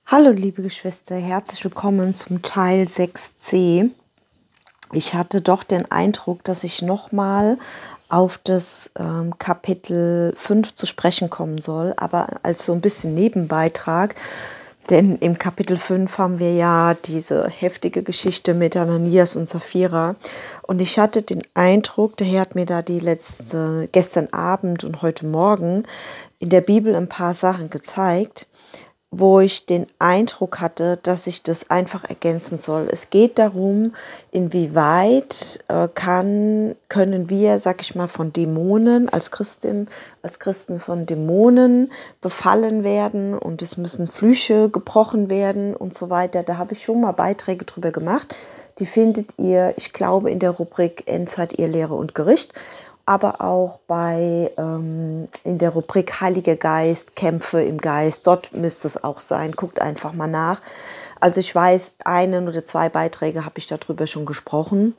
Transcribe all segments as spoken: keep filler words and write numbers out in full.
Hallo liebe Geschwister, herzlich willkommen zum Teil sechs c. Ich hatte doch den Eindruck, dass ich nochmal auf das ähm, Kapitel fünf zu sprechen kommen soll, aber als so ein bisschen Nebenbeitrag, denn im Kapitel fünf haben wir ja diese heftige Geschichte mit Ananias und Sapphira und ich hatte den Eindruck, der Herr hat mir da die letzte, gestern Abend und heute Morgen in der Bibel ein paar Sachen gezeigt, wo ich den Eindruck hatte, dass ich das einfach ergänzen soll. Es geht darum, inwieweit äh, kann, können wir, sag ich mal, von Dämonen, als Christin, als Christen von Dämonen befallen werden und es müssen Flüche gebrochen werden und so weiter. Da habe ich schon mal Beiträge drüber gemacht. Die findet ihr, ich glaube, in der Rubrik Endzeit, Irrlehre und Gericht, aber auch bei ähm, in der Rubrik Heiliger Geist, Kämpfe im Geist, dort müsste es auch sein. Guckt einfach mal nach. Also ich weiß, einen oder zwei Beiträge habe ich darüber schon gesprochen.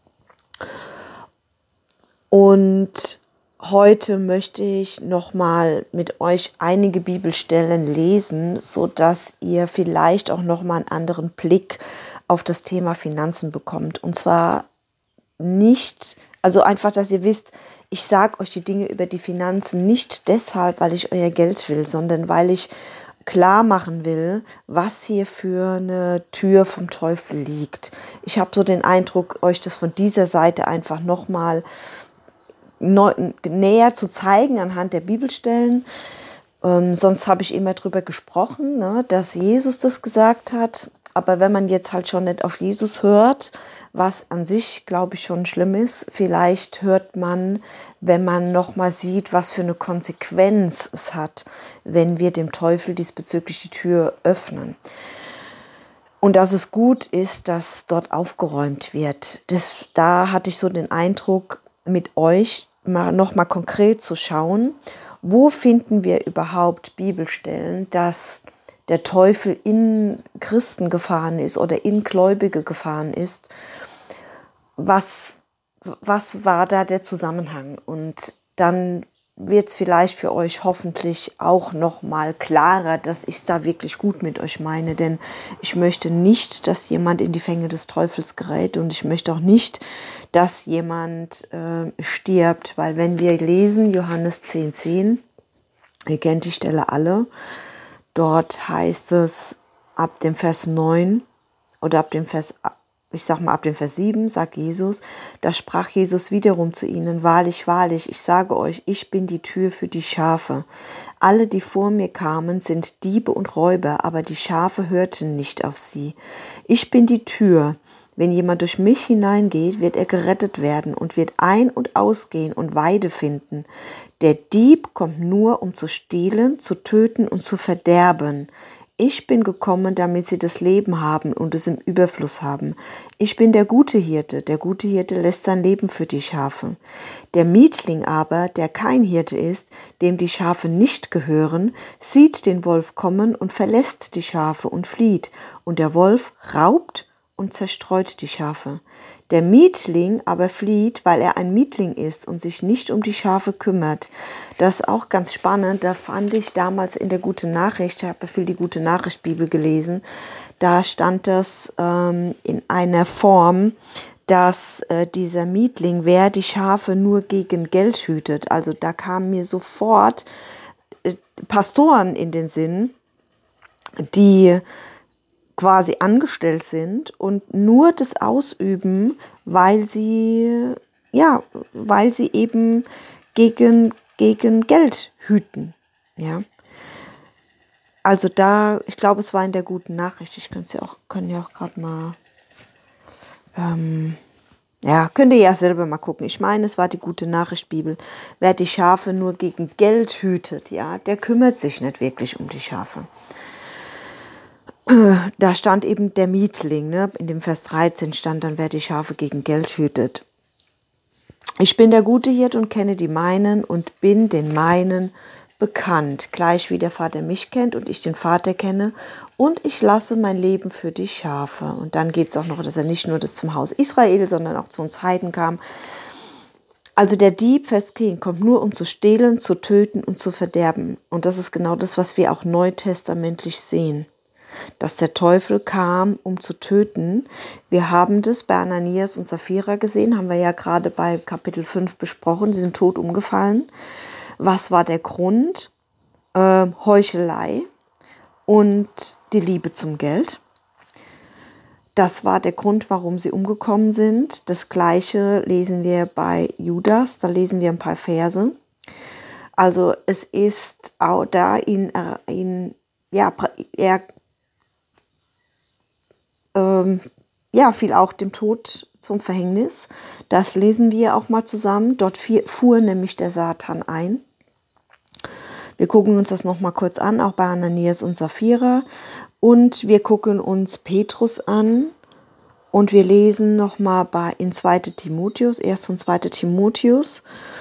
Und heute möchte ich nochmal mit euch einige Bibelstellen lesen, sodass ihr vielleicht auch nochmal einen anderen Blick auf das Thema Finanzen bekommt. Und zwar nicht, also einfach, dass ihr wisst, ich sage euch die Dinge über die Finanzen nicht deshalb, weil ich euer Geld will, sondern weil ich klar machen will, was hier für eine Tür vom Teufel liegt. Ich habe so den Eindruck, euch das von dieser Seite einfach nochmal näher zu zeigen anhand der Bibelstellen. Ähm, sonst habe ich immer drüber gesprochen, ne, dass Jesus das gesagt hat. Aber wenn man jetzt halt schon nicht auf Jesus hört, was an sich, glaube ich, schon schlimm ist, vielleicht hört man, wenn man nochmal sieht, was für eine Konsequenz es hat, wenn wir dem Teufel diesbezüglich die Tür öffnen. Und dass es gut ist, dass dort aufgeräumt wird. Das, da hatte ich so den Eindruck, mit euch mal nochmal konkret zu schauen, wo finden wir überhaupt Bibelstellen, dass der Teufel in Christen gefahren ist oder in Gläubige gefahren ist. Was, was war da der Zusammenhang? Und dann wird es vielleicht für euch hoffentlich auch noch mal klarer, dass ich es da wirklich gut mit euch meine. Denn ich möchte nicht, dass jemand in die Fänge des Teufels gerät und ich möchte auch nicht, dass jemand äh, stirbt. Weil wenn wir lesen, Johannes zehn zehn, ihr kennt die Stelle alle, dort heißt es ab dem Vers neun oder ab dem Vers, ich sag mal ab dem Vers sieben, sagt Jesus, da sprach Jesus wiederum zu ihnen, wahrlich, wahrlich, ich sage euch, ich bin die Tür für die Schafe. Alle, die vor mir kamen, sind Diebe und Räuber, aber die Schafe hörten nicht auf sie. Ich bin die Tür. Wenn jemand durch mich hineingeht, wird er gerettet werden und wird ein- und ausgehen und Weide finden. Der Dieb kommt nur, um zu stehlen, zu töten und zu verderben. Ich bin gekommen, damit sie das Leben haben und es im Überfluss haben. Ich bin der gute Hirte. Der gute Hirte lässt sein Leben für die Schafe. Der Mietling aber, der kein Hirte ist, dem die Schafe nicht gehören, sieht den Wolf kommen und verlässt die Schafe und flieht. Und der Wolf raubt und zerstreut die Schafe. Der Mietling aber flieht, weil er ein Mietling ist und sich nicht um die Schafe kümmert. Das ist auch ganz spannend. Da fand ich damals in der Gute Nachricht, ich habe viel die Gute Nachricht Bibel gelesen, da stand das ähm, in einer Form, dass äh, dieser Mietling, wer die Schafe nur gegen Geld hütet. Also da kamen mir sofort äh, Pastoren in den Sinn, die quasi angestellt sind und nur das ausüben, weil sie, ja, weil sie eben gegen, gegen Geld hüten. Ja. Also da, ich glaube, es war in der Guten Nachricht, ich könnte ja auch, können ja auch gerade mal, ähm, ja, könnt ihr ja selber mal gucken. Ich meine, es war die Gute Nachricht Bibel. Wer die Schafe nur gegen Geld hütet, ja, der kümmert sich nicht wirklich um die Schafe. Da stand eben der Mietling, ne? In dem Vers dreizehn stand dann, wer die Schafe gegen Geld hütet. Ich bin der gute Hirt und kenne die meinen und bin den meinen bekannt, gleich wie der Vater mich kennt und ich den Vater kenne und ich lasse mein Leben für die Schafe. Und dann gibt es auch noch, dass er nicht nur das zum Haus Israel, sondern auch zu uns Heiden kam. Also der Dieb, Vers zehn, kommt nur, um zu stehlen, zu töten und zu verderben. Und das ist genau das, was wir auch neutestamentlich sehen. dass der Teufel kam, um zu töten. Wir haben das bei Ananias und Sapphira gesehen, haben wir ja gerade bei Kapitel fünf besprochen, sie sind tot umgefallen. Was war der Grund? Äh, Heuchelei und die Liebe zum Geld. Das war der Grund, warum sie umgekommen sind. Das Gleiche lesen wir bei Judas, da lesen wir ein paar Verse. Also es ist auch da, ihn, ihn ja, er ähm, ja, fiel auch dem Tod zum Verhängnis. Das lesen wir auch mal zusammen. Dort fuhr nämlich der Satan ein. Wir gucken uns das nochmal kurz an, auch bei Ananias und Sapphira. Und wir gucken uns Petrus an und wir lesen nochmal in zweiten Timotheus, ersten und zweiten Timotheus.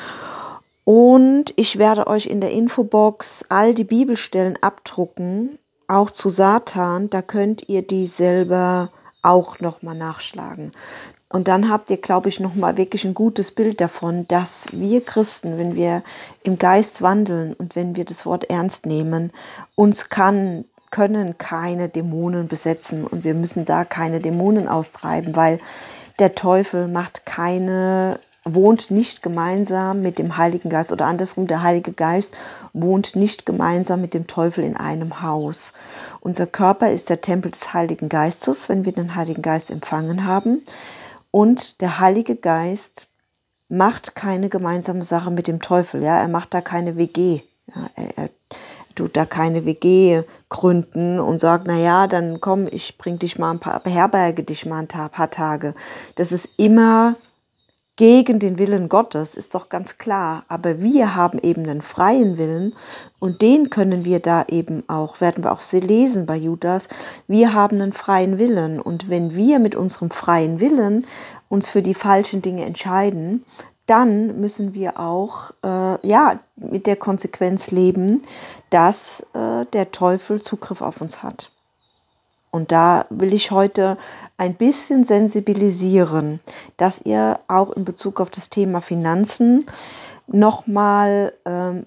Und ich werde euch in der Infobox all die Bibelstellen abdrucken, auch zu Satan. Da könnt ihr die selber auch nochmal nachschlagen. Und dann habt ihr, glaube ich, nochmal wirklich ein gutes Bild davon, dass wir Christen, wenn wir im Geist wandeln und wenn wir das Wort ernst nehmen, uns kann, können keine Dämonen besetzen und wir müssen da keine Dämonen austreiben, weil der Teufel macht keine, wohnt nicht gemeinsam mit dem Heiligen Geist oder andersrum, der Heilige Geist wohnt nicht gemeinsam mit dem Teufel in einem Haus. Unser Körper ist der Tempel des Heiligen Geistes, wenn wir den Heiligen Geist empfangen haben. Und der Heilige Geist macht keine gemeinsame Sache mit dem Teufel. Ja? Er macht da keine W G. Ja? Er, er tut da keine W G gründen und sagt, naja, dann komm, ich bring dich mal ein paar, beherberge dich mal ein paar Tage. Das ist immer gegen den Willen Gottes, ist doch ganz klar. Aber wir haben eben einen freien Willen und den können wir da eben auch, werden wir auch lesen bei Judas, wir haben einen freien Willen. Und wenn wir mit unserem freien Willen uns für die falschen Dinge entscheiden, dann müssen wir auch äh, ja, mit der Konsequenz leben, dass äh, der Teufel Zugriff auf uns hat. Und da will ich heute ein bisschen sensibilisieren, dass ihr auch in Bezug auf das Thema Finanzen nochmal, ähm,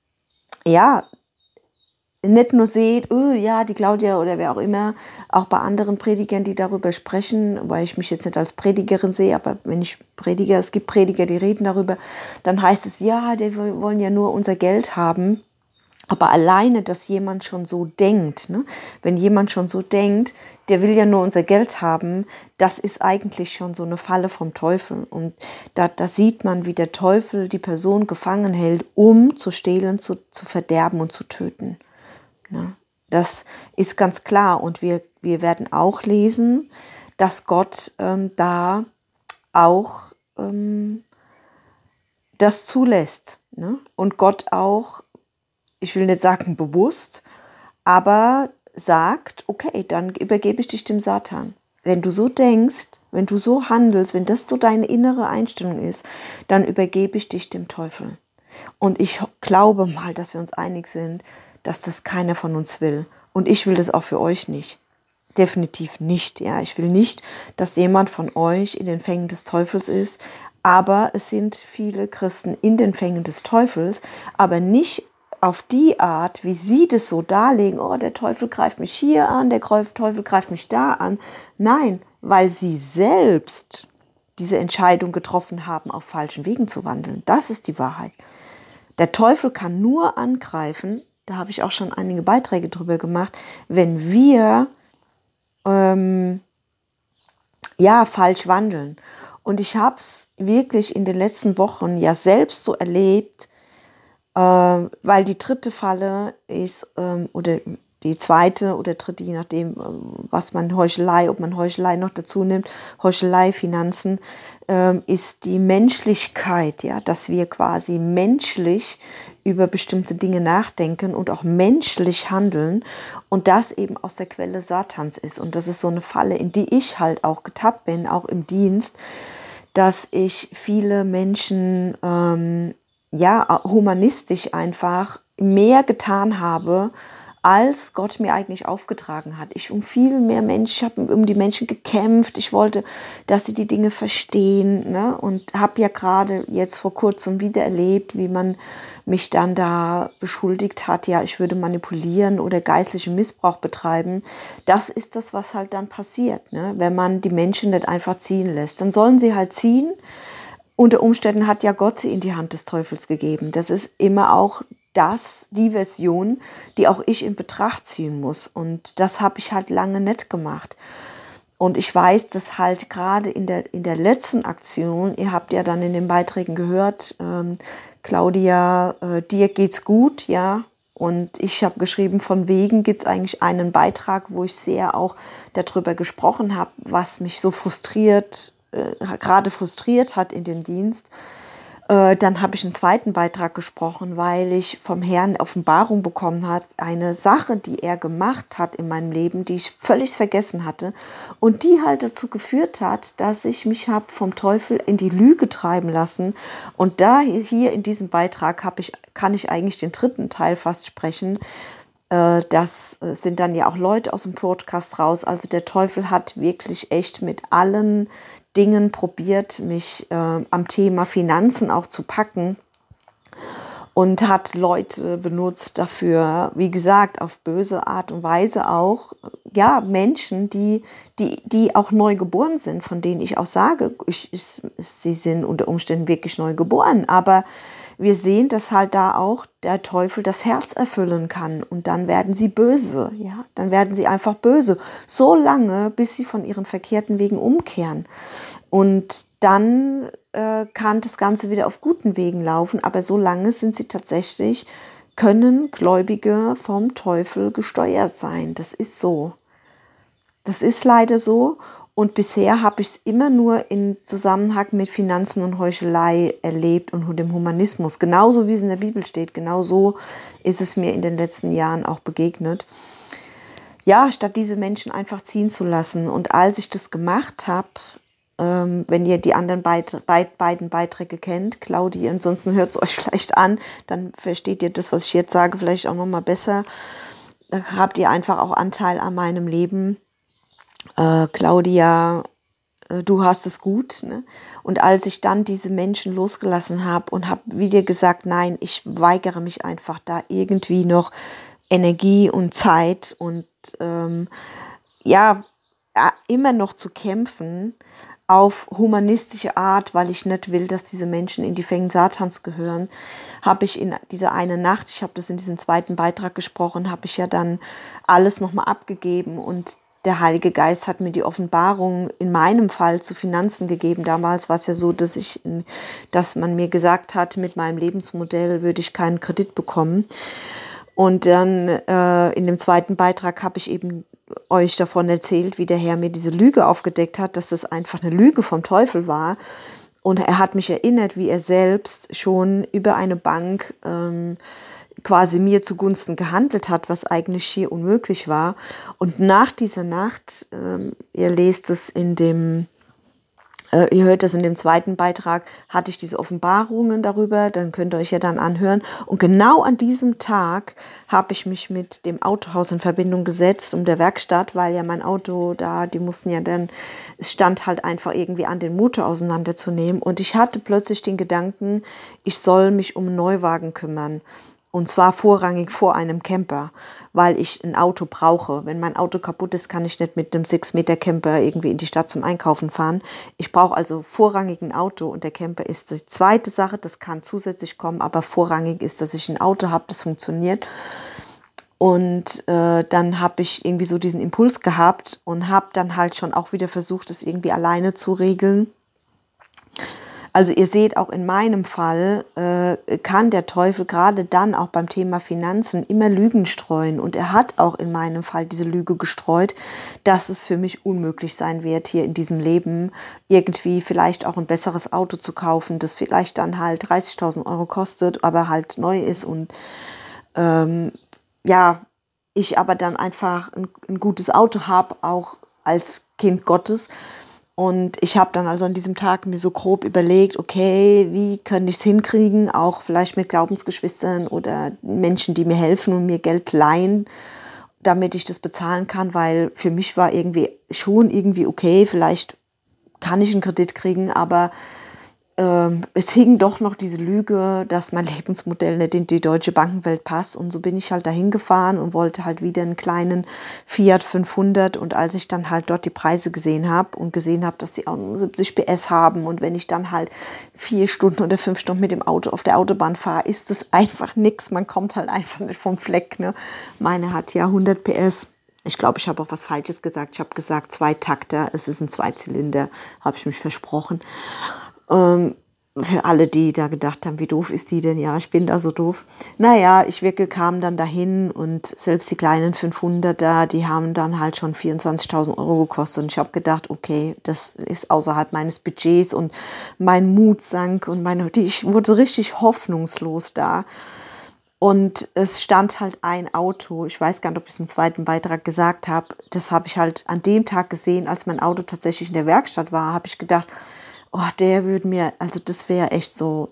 ja, nicht nur seht, oh, ja, die Claudia oder wer auch immer, auch bei anderen Predigern, die darüber sprechen, weil ich mich jetzt nicht als Predigerin sehe, aber wenn ich predige, es gibt Prediger, die reden darüber, dann heißt es, ja, die wollen ja nur unser Geld haben. Aber alleine, dass jemand schon so denkt, ne? Wenn jemand schon so denkt, der will ja nur unser Geld haben, das ist eigentlich schon so eine Falle vom Teufel. Und da, da sieht man, wie der Teufel die Person gefangen hält, um zu stehlen, zu, zu verderben und zu töten. Ne? Das ist ganz klar. Und wir, wir werden auch lesen, dass Gott ähm, da auch ähm, das zulässt. Ne? Und Gott auch, ich will nicht sagen bewusst, aber sagt, okay, dann übergebe ich dich dem Satan. Wenn du so denkst, wenn du so handelst, wenn das so deine innere Einstellung ist, dann übergebe ich dich dem Teufel. Und ich glaube mal, dass wir uns einig sind, dass das keiner von uns will. Und ich will das auch für euch nicht. Definitiv nicht. Ja, ich will nicht, dass jemand von euch in den Fängen des Teufels ist. Aber es sind viele Christen in den Fängen des Teufels, aber nicht auf die Art, wie sie das so darlegen, oh, der Teufel greift mich hier an, der Teufel greift mich da an. Nein, weil sie selbst diese Entscheidung getroffen haben, auf falschen Wegen zu wandeln. Das ist die Wahrheit. Der Teufel kann nur angreifen, da habe ich auch schon einige Beiträge drüber gemacht, wenn wir ähm, ja, falsch wandeln. Und ich habe es wirklich in den letzten Wochen ja selbst so erlebt, äh, weil die dritte Falle ist, ähm, oder die zweite oder dritte, je nachdem, was man Heuchelei, ob man Heuchelei noch dazu nimmt, Heuchelei, Finanzen, ähm, ist die Menschlichkeit, ja, dass wir quasi menschlich über bestimmte Dinge nachdenken und auch menschlich handeln und das eben aus der Quelle Satans ist. Und das ist so eine Falle, in die ich halt auch getappt bin, auch im Dienst, dass ich viele Menschen, ähm, ja, humanistisch einfach mehr getan habe, als Gott mir eigentlich aufgetragen hat. Ich um viel mehr Menschen, ich habe um die Menschen gekämpft, ich wollte, dass sie die Dinge verstehen, ne? Und habe ja gerade jetzt vor kurzem wieder erlebt, wie man mich dann da beschuldigt hat, ja, ich würde manipulieren oder geistlichen Missbrauch betreiben. Das ist das, was halt dann passiert, ne? Wenn man die Menschen nicht einfach ziehen lässt. Dann sollen sie halt ziehen. Unter Umständen hat ja Gott sie in die Hand des Teufels gegeben. Das ist immer auch das, die Version, die auch ich in Betracht ziehen muss. Und das habe ich halt lange nicht gemacht. Und ich weiß, dass halt gerade in der, in der letzten Aktion, ihr habt ja dann in den Beiträgen gehört, ähm, Claudia, äh, dir geht's gut, ja. Und ich habe geschrieben, von wegen gibt es eigentlich einen Beitrag, wo ich sehr auch darüber gesprochen habe, was mich so frustriert, äh, gerade frustriert hat in dem Dienst. Dann habe ich einen zweiten Beitrag gesprochen, weil ich vom Herrn Offenbarung bekommen habe, eine Sache, die er gemacht hat in meinem Leben, die ich völlig vergessen hatte und die halt dazu geführt hat, dass ich mich habe vom Teufel in die Lüge treiben lassen. Und da hier in diesem Beitrag habe ich, kann ich eigentlich den dritten Teil fast sprechen. Das sind dann ja auch Leute aus dem Podcast raus. Also der Teufel hat wirklich echt mit allen Dingen probiert, mich äh, am Thema Finanzen auch zu packen und hat Leute benutzt dafür, wie gesagt, auf böse Art und Weise auch, ja, Menschen, die, die, die auch neu geboren sind, von denen ich auch sage, ich, ich, sie sind unter Umständen wirklich neu geboren, aber wir sehen, dass halt da auch der Teufel das Herz erfüllen kann und dann werden sie böse, ja, dann werden sie einfach böse, so lange, bis sie von ihren verkehrten Wegen umkehren. Und dann äh, kann das Ganze wieder auf guten Wegen laufen, aber so lange sind sie tatsächlich, können Gläubige vom Teufel gesteuert sein. Das ist so. Das ist leider so. Und bisher habe ich es immer nur in Zusammenhang mit Finanzen und Heuchelei erlebt und dem Humanismus. Genauso wie es in der Bibel steht, genauso ist es mir in den letzten Jahren auch begegnet. Ja, statt diese Menschen einfach ziehen zu lassen. Und als ich das gemacht habe, ähm, wenn ihr die anderen Beit- Beit- beiden Beiträge kennt, Claudia, ansonsten hört es euch vielleicht an, dann versteht ihr das, was ich jetzt sage, vielleicht auch nochmal besser. Da habt ihr einfach auch Anteil an meinem Leben. Äh, Claudia, äh, du hast es gut. Ne? Und als ich dann diese Menschen losgelassen habe und habe wieder gesagt, nein, ich weigere mich einfach da irgendwie noch Energie und Zeit und ähm, ja, immer noch zu kämpfen auf humanistische Art, weil ich nicht will, dass diese Menschen in die Fängen Satans gehören, habe ich in dieser eine Nacht, ich habe das in diesem zweiten Beitrag gesprochen, habe ich ja dann alles nochmal abgegeben und der Heilige Geist hat mir die Offenbarung in meinem Fall zu Finanzen gegeben. Damals war es ja so, dass ich, dass man mir gesagt hat, mit meinem Lebensmodell würde ich keinen Kredit bekommen. Und dann äh, in dem zweiten Beitrag habe ich eben euch davon erzählt, wie der Herr mir diese Lüge aufgedeckt hat, dass das einfach eine Lüge vom Teufel war. Und er hat mich erinnert, wie er selbst schon über eine Bank ähm, quasi mir zugunsten gehandelt hat, was eigentlich schier unmöglich war. Und nach dieser Nacht, ähm, ihr lest es in dem, äh, ihr hört das in dem zweiten Beitrag, hatte ich diese Offenbarungen darüber, dann könnt ihr euch ja dann anhören. Und genau an diesem Tag habe ich mich mit dem Autohaus in Verbindung gesetzt, um der Werkstatt, weil ja mein Auto da, die mussten ja dann, es stand halt einfach irgendwie an, den Motor auseinanderzunehmen. Und ich hatte plötzlich den Gedanken, ich soll mich um einen Neuwagen kümmern. Und zwar vorrangig vor einem Camper, weil ich ein Auto brauche. Wenn mein Auto kaputt ist, kann ich nicht mit einem sechs Meter Camper irgendwie in die Stadt zum Einkaufen fahren. Ich brauche also vorrangig ein Auto und der Camper ist die zweite Sache. Das kann zusätzlich kommen, aber vorrangig ist, dass ich ein Auto habe, das funktioniert. Und äh, dann habe ich irgendwie so diesen Impuls gehabt und habe dann halt schon auch wieder versucht, das irgendwie alleine zu regeln. Also ihr seht, auch in meinem Fall äh, kann der Teufel gerade dann auch beim Thema Finanzen immer Lügen streuen. Und er hat auch in meinem Fall diese Lüge gestreut, dass es für mich unmöglich sein wird, hier in diesem Leben irgendwie vielleicht auch ein besseres Auto zu kaufen, das vielleicht dann halt dreißigtausend Euro kostet, aber halt neu ist. Und ähm, ja, ich aber dann einfach ein, ein gutes Auto habe, auch als Kind Gottes. Und ich habe dann also an diesem Tag mir so grob überlegt, okay, wie kann ich es hinkriegen, auch vielleicht mit Glaubensgeschwistern oder Menschen, die mir helfen und mir Geld leihen, damit ich das bezahlen kann, weil für mich war irgendwie schon irgendwie okay, vielleicht kann ich einen Kredit kriegen, aber ähm, es hing doch noch diese Lüge, dass mein Lebensmodell nicht in die deutsche Bankenwelt passt. Und so bin ich halt dahin gefahren und wollte halt wieder einen kleinen Fiat fünfhundert. Und als ich dann halt dort die Preise gesehen habe und gesehen habe, dass die auch nur siebzig P S haben und wenn ich dann halt vier Stunden oder fünf Stunden mit dem Auto auf der Autobahn fahre, ist das einfach nichts. Man kommt halt einfach nicht vom Fleck. Ne? Meine hat ja hundert P S. Ich glaube, ich habe auch was Falsches gesagt. Ich habe gesagt Zweitakter, es ist ein Zweizylinder, habe ich mich versprochen. Ähm, für alle, die da gedacht haben, wie doof ist die denn? Ja, ich bin da so doof. Naja, ich wirklich kam dann dahin und selbst die kleinen fünfhunderter, die haben dann halt schon vierundzwanzigtausend Euro gekostet. Und ich habe gedacht, okay, das ist außerhalb meines Budgets und mein Mut sank und meine, ich wurde richtig hoffnungslos da. Und es stand halt ein Auto, ich weiß gar nicht, ob ich es im zweiten Beitrag gesagt habe, das habe ich halt an dem Tag gesehen, als mein Auto tatsächlich in der Werkstatt war, habe ich gedacht, oh, der würde mir, also das wäre echt so,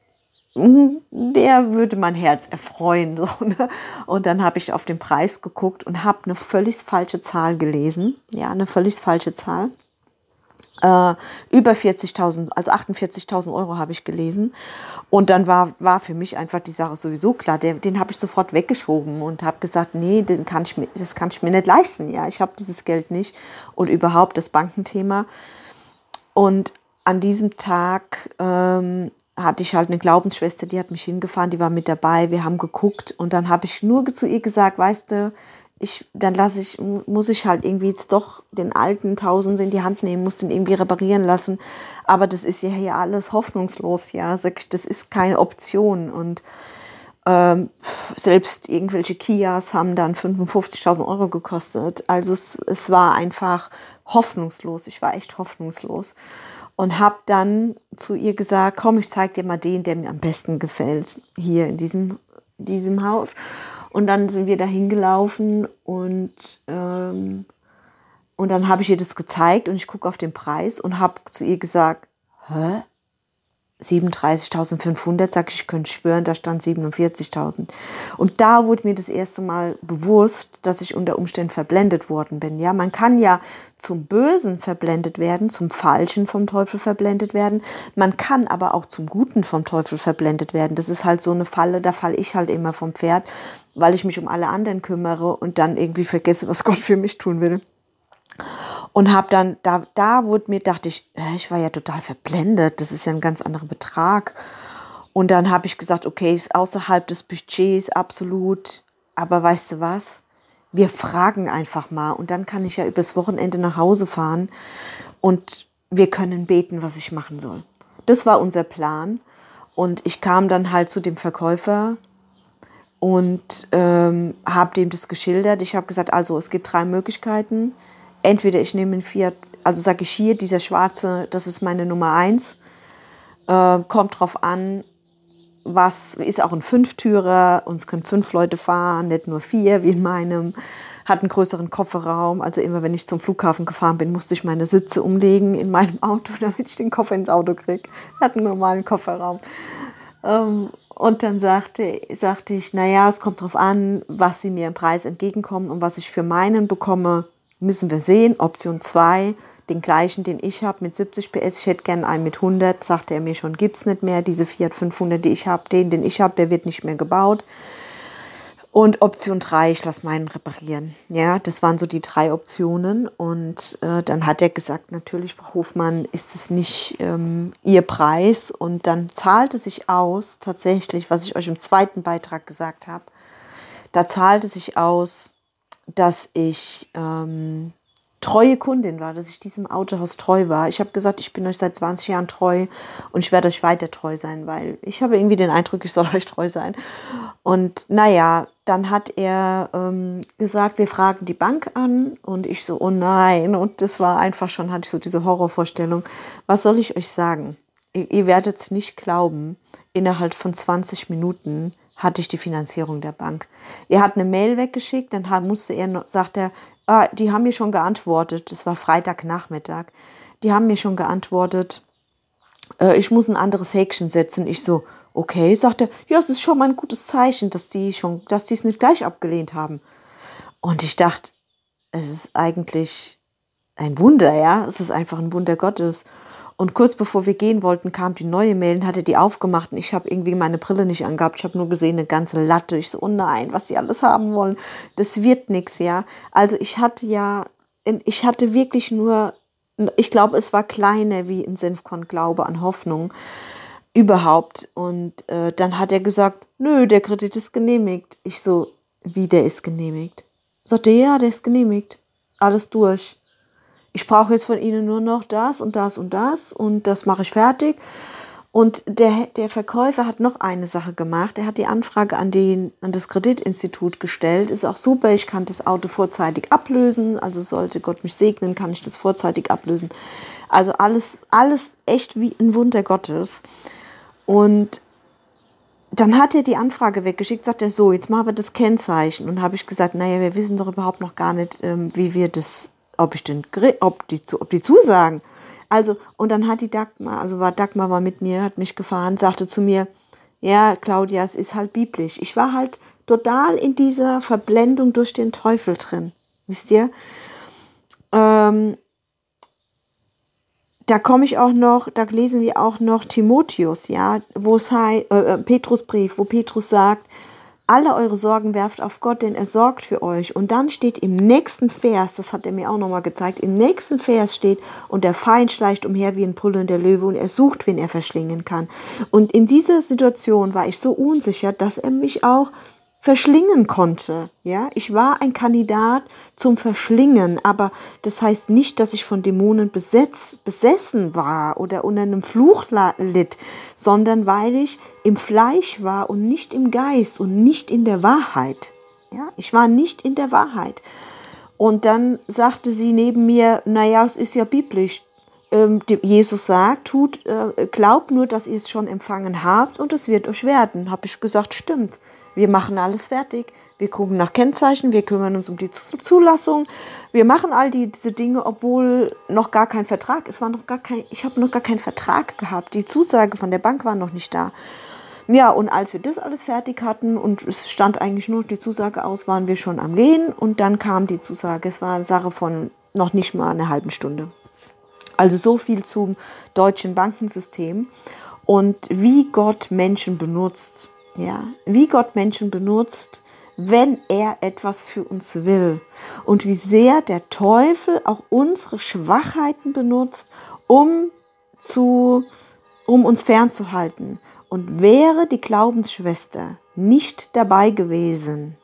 der würde mein Herz erfreuen. So, ne? Und dann habe ich auf den Preis geguckt und habe eine völlig falsche Zahl gelesen, ja, eine völlig falsche Zahl. Äh, über vierzigtausend, also achtundvierzigtausend Euro habe ich gelesen. Und dann war, war für mich einfach die Sache sowieso klar. Den, den habe ich sofort weggeschoben und habe gesagt, nee, den kann ich mir, das kann ich mir nicht leisten. Ja, ich habe dieses Geld nicht. Und überhaupt das Bankenthema. Und an diesem Tag ähm, hatte ich halt eine Glaubensschwester, die hat mich hingefahren, die war mit dabei. Wir haben geguckt und dann habe ich nur zu ihr gesagt, weißt du, Ich, dann lasse ich, muss ich halt irgendwie jetzt doch den alten Tausend in die Hand nehmen, muss den irgendwie reparieren lassen. Aber das ist ja hier alles hoffnungslos, ja. Sag ich, das ist keine Option. Und ähm, selbst irgendwelche Kias haben dann fünfundfünfzigtausend Euro gekostet. Also es, es war einfach hoffnungslos. Ich war echt hoffnungslos. Und habe dann zu ihr gesagt, komm, ich zeig dir mal den, der mir am besten gefällt, hier in diesem, diesem Haus. Und dann sind wir da hingelaufen und, ähm, und dann habe ich ihr das gezeigt und ich gucke auf den Preis und habe zu ihr gesagt, hä? siebenunddreißigtausendfünfhundert, sag ich, ich könnte schwören, da stand siebenundvierzigtausend. Und da wurde mir das erste Mal bewusst, dass ich unter Umständen verblendet worden bin. Ja, man kann ja zum Bösen verblendet werden, zum Falschen vom Teufel verblendet werden. Man kann aber auch zum Guten vom Teufel verblendet werden. Das ist halt so eine Falle, da falle ich halt immer vom Pferd, weil ich mich um alle anderen kümmere und dann irgendwie vergesse, was Gott für mich tun will. Und habe dann, da, da wurde mir, dachte ich, äh, ich war ja total verblendet, das ist ja ein ganz anderer Betrag. Und dann habe ich gesagt, okay, ist außerhalb des Budgets, absolut. Aber weißt du was? Wir fragen einfach mal. Und dann kann ich ja übers Wochenende nach Hause fahren und wir können beten, was ich machen soll. Das war unser Plan. Und ich kam dann halt zu dem Verkäufer und ähm, habe dem das geschildert. Ich habe gesagt, also es gibt drei Möglichkeiten. Entweder ich nehme einen Fiat, also sage ich hier, dieser schwarze, das ist meine Nummer eins. Äh, kommt drauf an, was, ist auch ein Fünftürer, uns können fünf Leute fahren, nicht nur vier, wie in meinem. Hat einen größeren Kofferraum, also immer wenn ich zum Flughafen gefahren bin, musste ich meine Sitze umlegen in meinem Auto, damit ich den Koffer ins Auto kriege. Hat einen normalen Kofferraum. Ähm, und dann sagte, sagte ich, naja, es kommt drauf an, was sie mir im Preis entgegenkommen und was ich für meinen bekomme. Müssen wir sehen, Option zwei, den gleichen, den ich habe, mit siebzig P S, ich hätte gerne einen mit hundert, sagte er mir schon, gibt es nicht mehr, diese Fiat fünfhundert, die ich habe, den, den ich habe, der wird nicht mehr gebaut. Und Option drei, ich lasse meinen reparieren. Ja, das waren so die drei Optionen und äh, dann hat er gesagt, natürlich, Frau Hofmann, ist es nicht ähm, Ihr Preis und dann zahlt es sich aus, tatsächlich, was ich euch im zweiten Beitrag gesagt habe, da zahlt es sich aus, dass ich ähm, treue Kundin war, dass ich diesem Autohaus treu war. Ich habe gesagt, ich bin euch seit zwanzig Jahren treu und ich werde euch weiter treu sein, weil ich habe irgendwie den Eindruck, ich soll euch treu sein. Und naja, dann hat er ähm, gesagt, wir fragen die Bank an und ich so, oh nein. Und das war einfach schon, hatte ich so diese Horrorvorstellung. Was soll ich euch sagen? Ihr, ihr werdet es nicht glauben, innerhalb von zwanzig Minuten hatte ich die Finanzierung der Bank. Er hat eine Mail weggeschickt, dann musste er noch, sagt er, ah, die haben mir schon geantwortet, das war Freitagnachmittag, die haben mir schon geantwortet, äh, ich muss ein anderes Häkchen setzen. Ich so, okay, sagt er, ja, es ist schon mal ein gutes Zeichen, dass die schon, dass die es nicht gleich abgelehnt haben. Und ich dachte, es ist eigentlich ein Wunder, ja, es ist einfach ein Wunder Gottes. Und kurz bevor wir gehen wollten, kam die neue Mail und hatte die aufgemacht. Und ich habe irgendwie meine Brille nicht angehabt. Ich habe nur gesehen, eine ganze Latte. Ich so, oh nein, was die alles haben wollen. Das wird nichts, ja. Also ich hatte ja, ich hatte wirklich nur, ich glaube, es war kleiner wie ein Senfkorn Glaube an Hoffnung überhaupt. Und äh, dann hat er gesagt, nö, der Kredit ist genehmigt. Ich so, wie, der ist genehmigt? Sagte, ja, der ist genehmigt. Alles durch. Ich brauche jetzt von Ihnen nur noch das und das und das und das mache ich fertig. Und der, der Verkäufer hat noch eine Sache gemacht. Er hat die Anfrage an, den, an das Kreditinstitut gestellt. Ist auch super, ich kann das Auto vorzeitig ablösen. Also sollte Gott mich segnen, kann ich das vorzeitig ablösen. Also alles, alles echt wie ein Wunder Gottes. Und dann hat er die Anfrage weggeschickt, sagt er, so, jetzt machen wir das Kennzeichen. Und habe ich gesagt, naja, wir wissen doch überhaupt noch gar nicht, wie wir das, ob ich den, ob die, ob die zusagen. Also, und dann hat die Dagmar, also war Dagmar war mit mir, hat mich gefahren, sagte zu mir, ja, Claudia, es ist halt biblisch. Ich war halt total in dieser Verblendung durch den Teufel drin, wisst ihr? Ähm, Da komme ich auch noch, da lesen wir auch noch Timotheus, ja, wo es heißt, äh, Petrusbrief, wo Petrus sagt, alle eure Sorgen werft auf Gott, denn er sorgt für euch. Und dann steht im nächsten Vers, das hat er mir auch nochmal gezeigt, im nächsten Vers steht, und der Feind schleicht umher wie ein brüllender Löwe und er sucht, wen er verschlingen kann. Und in dieser Situation war ich so unsicher, dass er mich auch verschlingen konnte. Ja, ich war ein Kandidat zum Verschlingen, aber das heißt nicht, dass ich von Dämonen besetz, besessen war oder unter einem Fluch litt, sondern weil ich im Fleisch war und nicht im Geist und nicht in der Wahrheit. Ja, ich war nicht in der Wahrheit. Und dann sagte sie neben mir, naja, es ist ja biblisch. Ähm, Jesus sagt, tut, äh, glaubt nur, dass ihr es schon empfangen habt und es wird euch werden. Habe ich gesagt, stimmt. Wir machen alles fertig. Wir gucken nach Kennzeichen, wir kümmern uns um die Zulassung. Wir machen all die, diese Dinge, obwohl noch gar kein Vertrag, es war noch gar kein, ich habe noch gar keinen Vertrag gehabt. Die Zusage von der Bank war noch nicht da. Ja, und als wir das alles fertig hatten und es stand eigentlich nur die Zusage aus, waren wir schon am Gehen und dann kam die Zusage. Es war eine Sache von noch nicht mal einer halben Stunde. Also so viel zum deutschen Bankensystem und wie Gott Menschen benutzt. Ja, wie Gott Menschen benutzt, wenn er etwas für uns will. Und wie sehr der Teufel auch unsere Schwachheiten benutzt, um, zu, um uns fernzuhalten. Und wäre die Glaubensschwester nicht dabei gewesen,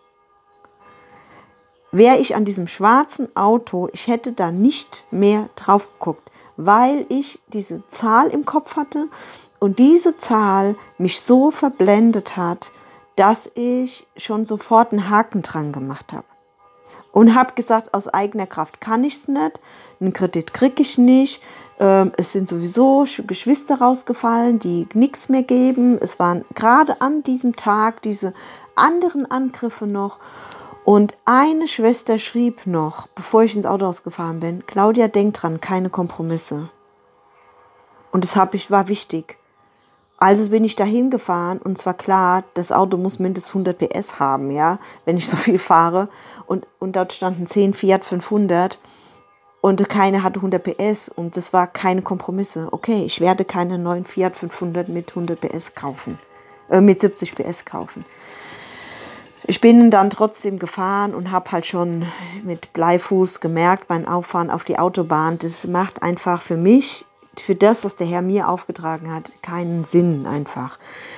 wäre ich an diesem schwarzen Auto, ich hätte da nicht mehr drauf geguckt, weil ich diese Zahl im Kopf hatte und diese Zahl mich so verblendet hat, dass ich schon sofort einen Haken dran gemacht habe. Und habe gesagt, aus eigener Kraft kann ich es nicht, einen Kredit kriege ich nicht, ähm, es sind sowieso Geschwister rausgefallen, die nichts mehr geben. Es waren gerade an diesem Tag diese anderen Angriffe noch. Und eine Schwester schrieb noch, bevor ich ins Auto ausgefahren bin, Claudia, denk dran, keine Kompromisse. Und das hab ich, war wichtig. Also bin ich dahin gefahren und zwar klar, das Auto muss mindestens hundert P S haben, ja, wenn ich so viel fahre. Und, und dort standen zehn Fiat fünfhundert und keine hatte hundert P S und das war keine Kompromisse. Okay, ich werde keinen neuen Fiat fünfhundert mit hundert P S kaufen, äh, mit siebzig P S kaufen. Ich bin dann trotzdem gefahren und habe halt schon mit Bleifuß gemerkt, beim Auffahren auf die Autobahn, das macht einfach für mich, für das, was der Herr mir aufgetragen hat, keinen Sinn einfach.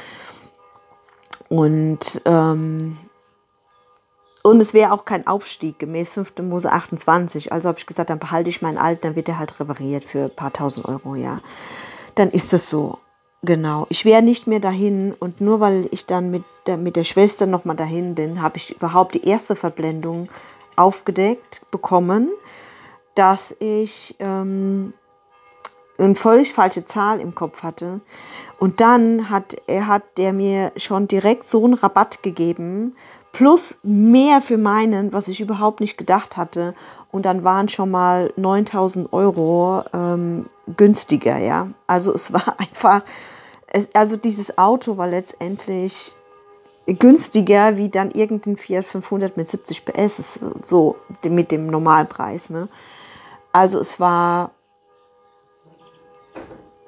Und, ähm, und es wäre auch kein Aufstieg, gemäß fünfter Mose achtundzwanzig. Also habe ich gesagt, dann behalte ich meinen alten, dann wird der halt repariert für ein paar tausend Euro, ja. Dann ist das so. Genau, ich wäre nicht mehr dahin und nur weil ich dann mit der, mit der Schwester nochmal dahin bin, habe ich überhaupt die erste Verblendung aufgedeckt bekommen, dass ich ähm, eine völlig falsche Zahl im Kopf hatte. Und dann hat er hat der mir schon direkt so einen Rabatt gegeben, plus mehr für meinen, was ich überhaupt nicht gedacht hatte. Und dann waren schon mal neuntausend Euro ähm, günstiger, ja. Also es war einfach, es, also dieses Auto war letztendlich günstiger wie dann irgendein Fiat fünfhundert mit siebzig P S, so mit dem Normalpreis, ne. Also es war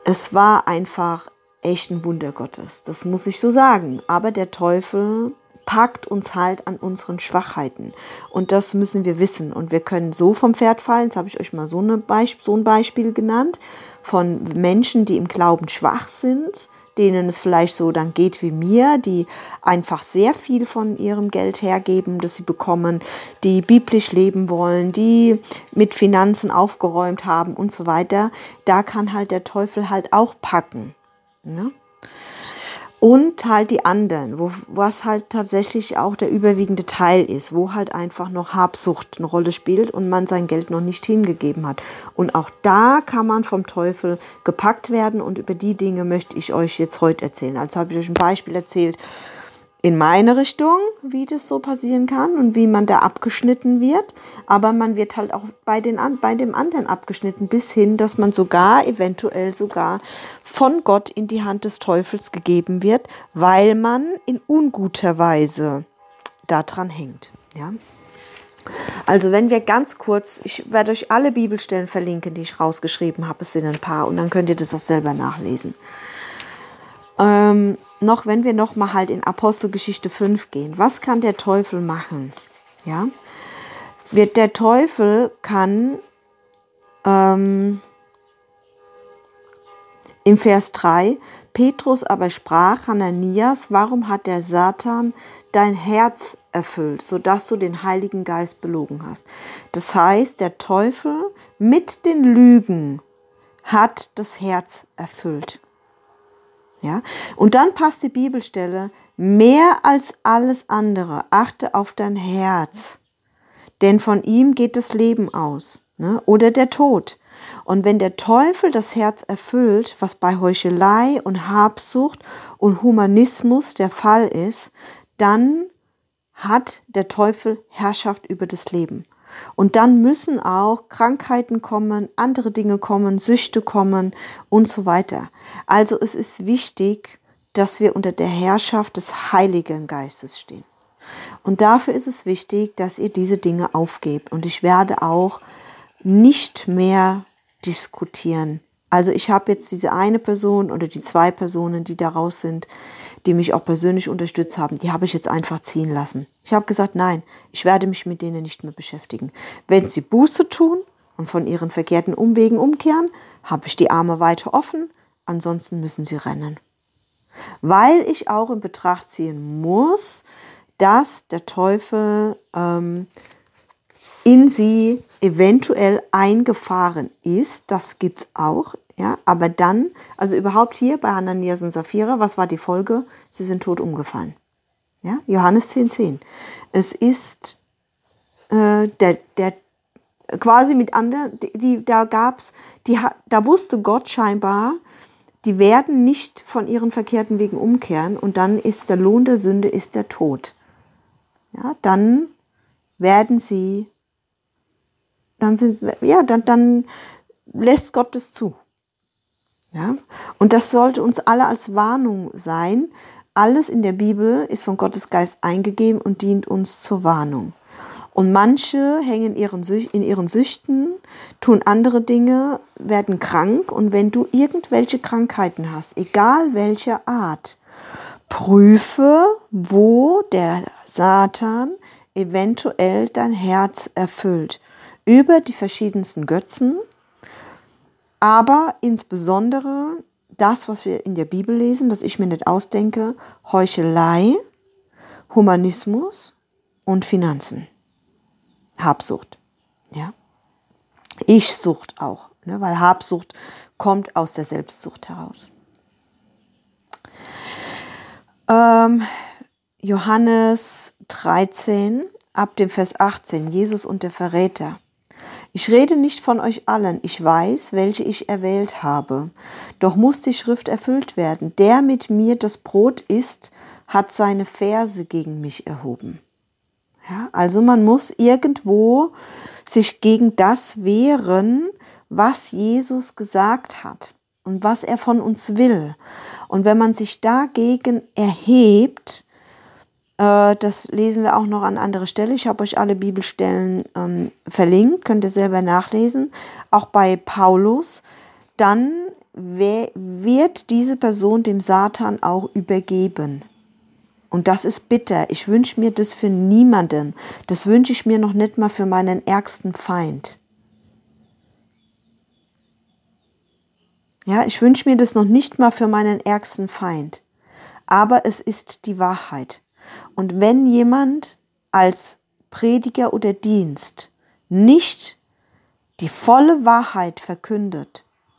es war einfach echt ein Wunder Gottes, das muss ich so sagen. Aber der Teufel packt uns halt an unseren Schwachheiten. Und das müssen wir wissen. Und wir können so vom Pferd fallen, jetzt habe ich euch mal so, eine Beisp- so ein Beispiel genannt, von Menschen, die im Glauben schwach sind, denen es vielleicht so dann geht wie mir, die einfach sehr viel von ihrem Geld hergeben, das sie bekommen, die biblisch leben wollen, die mit Finanzen aufgeräumt haben und so weiter. Da kann halt der Teufel halt auch packen. Ne? Und halt die anderen, wo, was halt tatsächlich auch der überwiegende Teil ist, wo halt einfach noch Habsucht eine Rolle spielt und man sein Geld noch nicht hingegeben hat. Und auch da kann man vom Teufel gepackt werden und über die Dinge möchte ich euch jetzt heute erzählen. Also habe ich euch ein Beispiel erzählt in meine Richtung, wie das so passieren kann und wie man da abgeschnitten wird. Aber man wird halt auch bei, den, bei dem anderen abgeschnitten, bis hin, dass man sogar, eventuell sogar von Gott in die Hand des Teufels gegeben wird, weil man in unguter Weise daran hängt. Ja? Also wenn wir ganz kurz, ich werde euch alle Bibelstellen verlinken, die ich rausgeschrieben habe, es sind ein paar, und dann könnt ihr das auch selber nachlesen. Ähm, noch, wenn wir noch mal halt in Apostelgeschichte fünf gehen, was kann der Teufel machen? Ja, wird der Teufel kann ähm, im Vers drei, Petrus aber sprach, Hananias, warum hat der Satan dein Herz erfüllt, sodass du den Heiligen Geist belogen hast? Das heißt, der Teufel mit den Lügen hat das Herz erfüllt. Ja? Und dann passt die Bibelstelle, mehr als alles andere, achte auf dein Herz, denn von ihm geht das Leben aus, ne? Oder der Tod. Und wenn der Teufel das Herz erfüllt, was bei Heuchelei und Habsucht und Humanismus der Fall ist, dann hat der Teufel Herrschaft über das Leben. Und dann müssen auch Krankheiten kommen, andere Dinge kommen, Süchte kommen und so weiter. Also es ist wichtig, dass wir unter der Herrschaft des Heiligen Geistes stehen. Und dafür ist es wichtig, dass ihr diese Dinge aufgebt. Und ich werde auch nicht mehr diskutieren. Also ich habe jetzt diese eine Person oder die zwei Personen, die daraus sind, die mich auch persönlich unterstützt haben, die habe ich jetzt einfach ziehen lassen. Ich habe gesagt, nein, ich werde mich mit denen nicht mehr beschäftigen. Wenn sie Buße tun und von ihren verkehrten Umwegen umkehren, habe ich die Arme weiter offen, ansonsten müssen sie rennen. Weil ich auch in Betracht ziehen muss, dass der Teufel ähm, in sie eventuell eingefahren ist, das gibt es auch, ja, aber dann, also überhaupt hier bei Hananias und Sapphira, was war die Folge? Sie sind tot umgefallen. Ja, Johannes zehn zehn. Es ist äh, der, der quasi mit anderen, die, die da gab's, die da wusste Gott scheinbar, die werden nicht von ihren verkehrten Wegen umkehren und dann ist der Lohn der Sünde ist der Tod. Ja, dann werden sie Dann, sind, ja, dann, dann lässt Gott es zu. Ja? Und das sollte uns alle als Warnung sein. Alles in der Bibel ist von Gottes Geist eingegeben und dient uns zur Warnung. Und manche hängen ihren, in ihren Süchten, tun andere Dinge, werden krank. Und wenn du irgendwelche Krankheiten hast, egal welcher Art, prüfe, wo der Satan eventuell dein Herz erfüllt. Über die verschiedensten Götzen, aber insbesondere das, was wir in der Bibel lesen, das ich mir nicht ausdenke, Heuchelei, Humanismus und Finanzen. Habsucht. Ja? Ich-Sucht auch, ne? Weil Habsucht kommt aus der Selbstsucht heraus. Ähm, Johannes dreizehn, ab dem Vers achtzehn, Jesus und der Verräter. Ich rede nicht von euch allen, ich weiß, welche ich erwählt habe. Doch muss die Schrift erfüllt werden. Der mit mir das Brot isst, hat seine Verse gegen mich erhoben. Ja, also man muss irgendwo sich gegen das wehren, was Jesus gesagt hat und was er von uns will. Und wenn man sich dagegen erhebt, das lesen wir auch noch an anderer Stelle. Ich habe euch alle Bibelstellen ähm, verlinkt, könnt ihr selber nachlesen. Auch bei Paulus. Dann wer, wird diese Person dem Satan auch übergeben. Und das ist bitter. Ich wünsche mir das für niemanden. Das wünsche ich mir noch nicht mal für meinen ärgsten Feind. Ja, ich wünsche mir das noch nicht mal für meinen ärgsten Feind. Aber es ist die Wahrheit. Und wenn jemand als Prediger oder Dienst nicht die volle Wahrheit verkündet,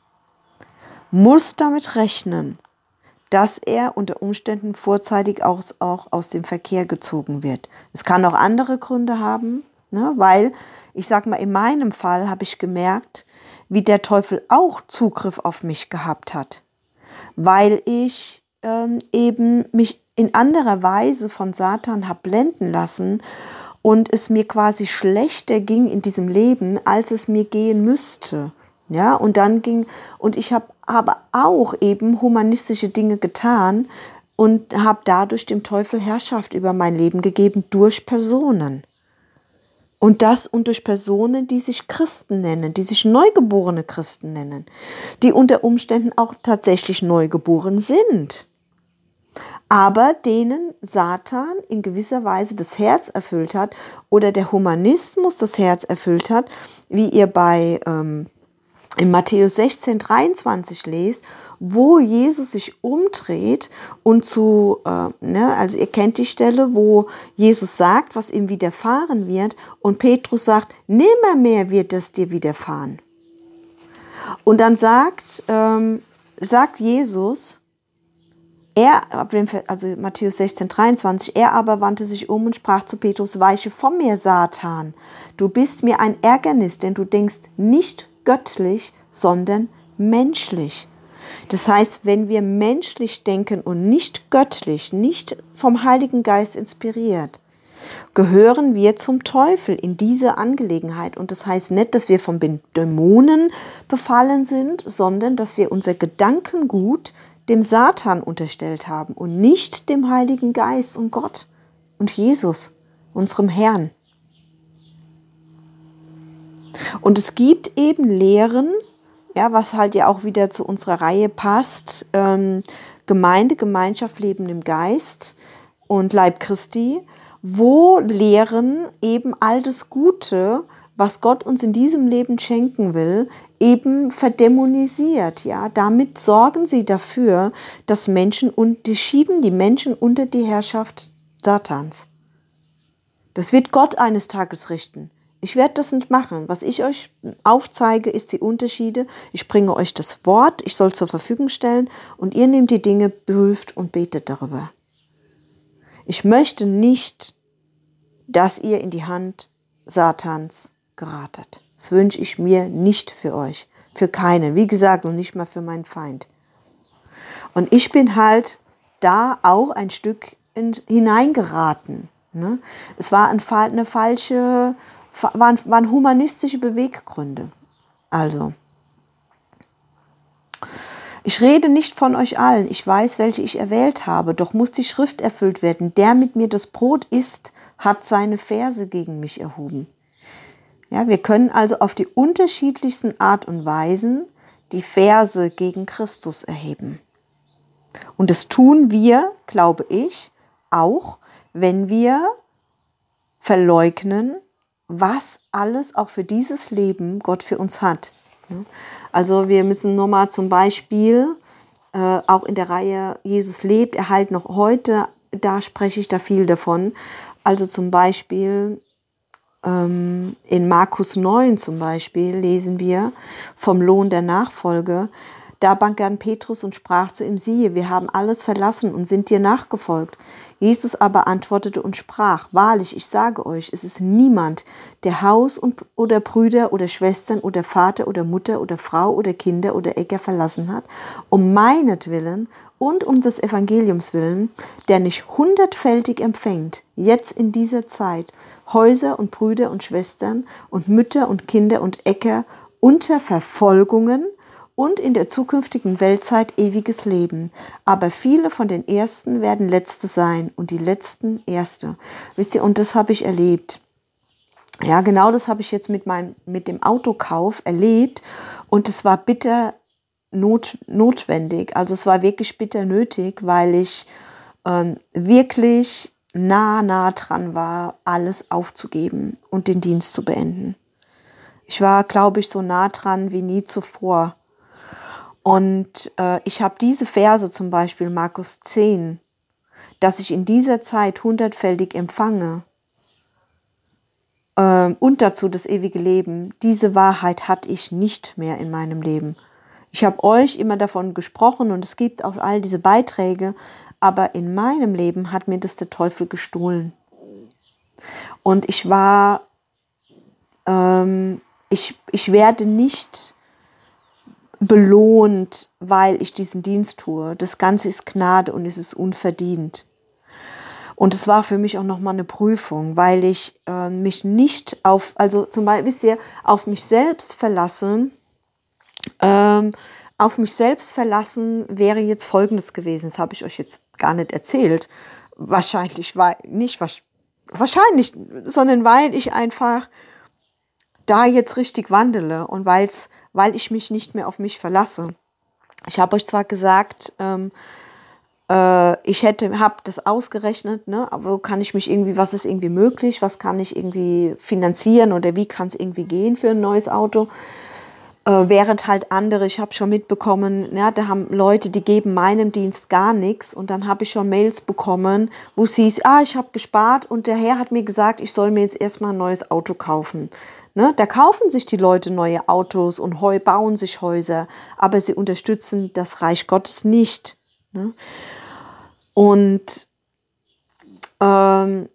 muss damit rechnen, dass er unter Umständen vorzeitig aus, auch aus dem Verkehr gezogen wird. Es kann auch andere Gründe haben, ne, weil, ich sage mal, in meinem Fall habe ich gemerkt, wie der Teufel auch Zugriff auf mich gehabt hat, weil ich ähm, eben mich in anderer Weise von Satan habe blenden lassen und es mir quasi schlechter ging in diesem Leben, als es mir gehen müsste. Ja, und dann ging, und ich habe aber auch eben humanistische Dinge getan und habe dadurch dem Teufel Herrschaft über mein Leben gegeben durch Personen. Und das und durch Personen, die sich Christen nennen, die sich neugeborene Christen nennen, die unter Umständen auch tatsächlich neugeboren sind, aber denen Satan in gewisser Weise das Herz erfüllt hat oder der Humanismus das Herz erfüllt hat, wie ihr bei ähm, in Matthäus sechzehn, dreiundzwanzig lest, wo Jesus sich umdreht und zu, äh, ne, also ihr kennt die Stelle, wo Jesus sagt, was ihm widerfahren wird, und Petrus sagt, nimmermehr wird es dir widerfahren. Und dann sagt, ähm, sagt Jesus, er, also Matthäus sechzehn, dreiundzwanzig, er aber wandte sich um und sprach zu Petrus, weiche von mir, Satan, du bist mir ein Ärgernis, denn du denkst nicht göttlich, sondern menschlich. Das heißt, wenn wir menschlich denken und nicht göttlich, nicht vom Heiligen Geist inspiriert, gehören wir zum Teufel in dieser Angelegenheit. Und das heißt nicht, dass wir von Dämonen befallen sind, sondern dass wir unser Gedankengut dem Satan unterstellt haben und nicht dem Heiligen Geist und Gott und Jesus, unserem Herrn. Und es gibt eben Lehren, ja, was halt ja auch wieder zu unserer Reihe passt, ähm, Gemeinde, Gemeinschaft, Leben im Geist und Leib Christi, wo Lehren eben all das Gute, was Gott uns in diesem Leben schenken will, eben verdämonisiert. Ja? Damit sorgen sie dafür, dass Menschen, und die schieben die Menschen unter die Herrschaft Satans. Das wird Gott eines Tages richten. Ich werde das nicht machen. Was ich euch aufzeige, ist die Unterschiede. Ich bringe euch das Wort, ich soll zur Verfügung stellen und ihr nehmt die Dinge, prüft und betet darüber. Ich möchte nicht, dass ihr in die Hand Satans geratet. Das wünsche ich mir nicht für euch, für keinen. Wie gesagt, und nicht mal für meinen Feind. Und ich bin halt da auch ein Stück in, hineingeraten. Ne? Es war ein, eine falsche... Waren, waren humanistische Beweggründe. Also, ich rede nicht von euch allen, ich weiß, welche ich erwählt habe, doch muss die Schrift erfüllt werden. Der mit mir das Brot isst, hat seine Verse gegen mich erhoben. Ja, wir können also auf die unterschiedlichsten Art und Weisen die Verse gegen Christus erheben. Und das tun wir, glaube ich, auch, wenn wir verleugnen, was alles auch für dieses Leben Gott für uns hat. Also wir müssen nochmal zum Beispiel, äh, auch in der Reihe Jesus lebt, er heilt noch heute, da spreche ich da viel davon. Also zum Beispiel ähm, in Markus neun zum Beispiel lesen wir vom Lohn der Nachfolge. Da begann Petrus und sprach zu ihm, siehe, wir haben alles verlassen und sind dir nachgefolgt. Jesus aber antwortete und sprach, wahrlich, ich sage euch, es ist niemand, der Haus und, oder Brüder oder Schwestern oder Vater oder Mutter oder Frau oder Kinder oder Äcker verlassen hat, um meinetwillen und um des Evangeliums willen, der nicht hundertfältig empfängt, jetzt in dieser Zeit, Häuser und Brüder und Schwestern und Mütter und Kinder und Äcker unter Verfolgungen, und in der zukünftigen Weltzeit ewiges Leben. Aber viele von den Ersten werden Letzte sein und die Letzten Erste. Wisst ihr, und das habe ich erlebt. Ja, genau das habe ich jetzt mit, mein, mit dem Autokauf erlebt und es war bitter not, notwendig. Also es war wirklich bitter nötig, weil ich ähm, wirklich nah, nah dran war, alles aufzugeben und den Dienst zu beenden. Ich war, glaube ich, so nah dran wie nie zuvor. Und äh, ich habe diese Verse, zum Beispiel Markus zehn, dass ich in dieser Zeit hundertfältig empfange äh, und dazu das ewige Leben, diese Wahrheit hatte ich nicht mehr in meinem Leben. Ich habe euch immer davon gesprochen und es gibt auch all diese Beiträge, aber in meinem Leben hat mir das der Teufel gestohlen. Und ich war, ähm, ich, ich werde nicht belohnt, weil ich diesen Dienst tue. Das Ganze ist Gnade und es ist unverdient. Und es war für mich auch nochmal eine Prüfung, weil ich äh, mich nicht auf, also zum Beispiel, wisst ihr, auf mich selbst verlassen, ähm, auf mich selbst verlassen wäre jetzt Folgendes gewesen, das habe ich euch jetzt gar nicht erzählt, wahrscheinlich, weil, nicht wahrscheinlich, sondern weil ich einfach da jetzt richtig wandele und weil's, weil ich mich nicht mehr auf mich verlasse. Ich habe euch zwar gesagt, ähm, äh, ich hätte, habe das ausgerechnet, ne, aber wo kann ich mich irgendwie, was ist irgendwie möglich, was kann ich irgendwie finanzieren oder wie kann es irgendwie gehen für ein neues Auto. Äh, während halt andere, ich habe schon mitbekommen, ja, da haben Leute, die geben meinem Dienst gar nichts und dann habe ich schon Mails bekommen, wo es hieß, ah, ich habe gespart und der Herr hat mir gesagt, ich soll mir jetzt erstmal ein neues Auto kaufen. Ne, da kaufen sich die Leute neue Autos und heu, bauen sich Häuser, aber sie unterstützen das Reich Gottes nicht. Ne? Und ähm,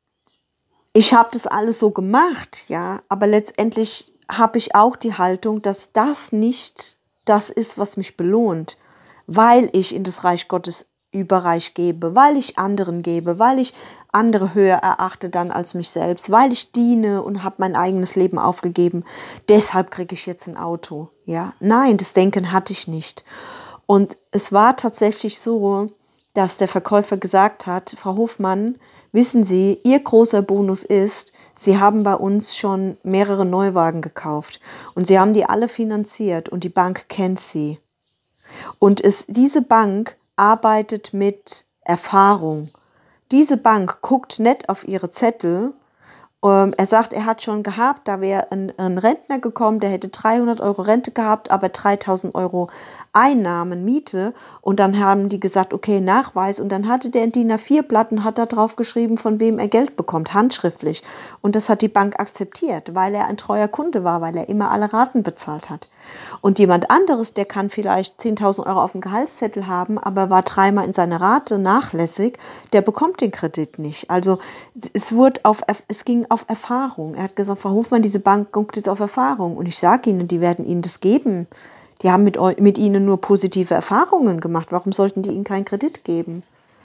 ich habe das alles so gemacht, ja, aber letztendlich habe ich auch die Haltung, dass das nicht das ist, was mich belohnt, weil ich in das Reich Gottes überreich gebe, weil ich anderen gebe, weil ich andere höher erachte dann als mich selbst, weil ich diene und habe mein eigenes Leben aufgegeben. Deshalb kriege ich jetzt ein Auto. Ja, nein, das Denken hatte ich nicht. Und es war tatsächlich so, dass der Verkäufer gesagt hat, Frau Hofmann, wissen Sie, Ihr großer Bonus ist, Sie haben bei uns schon mehrere Neuwagen gekauft und Sie haben die alle finanziert und die Bank kennt Sie. Und es, diese Bank arbeitet mit Erfahrung. Diese Bank guckt nicht auf ihre Zettel. Ähm, er sagt, er hat schon gehabt, da wäre ein, ein Rentner gekommen, der hätte dreihundert Euro Rente gehabt, aber dreitausend Euro Einnahmen, Miete. Und dann haben die gesagt, okay, Nachweis. Und dann hatte der in D I N A vier Blatten, hat da drauf geschrieben, von wem er Geld bekommt, handschriftlich. Und das hat die Bank akzeptiert, weil er ein treuer Kunde war, weil er immer alle Raten bezahlt hat. Und jemand anderes, der kann vielleicht zehntausend Euro auf dem Gehaltszettel haben, aber war dreimal in seiner Rate nachlässig, der bekommt den Kredit nicht. Also es, wurde auf, es ging auf Erfahrung. Er hat gesagt, Frau Hofmann, diese Bank guckt jetzt auf Erfahrung. Und ich sage Ihnen, die werden Ihnen das geben. Die haben mit, mit Ihnen nur positive Erfahrungen gemacht. Warum sollten die Ihnen keinen Kredit geben?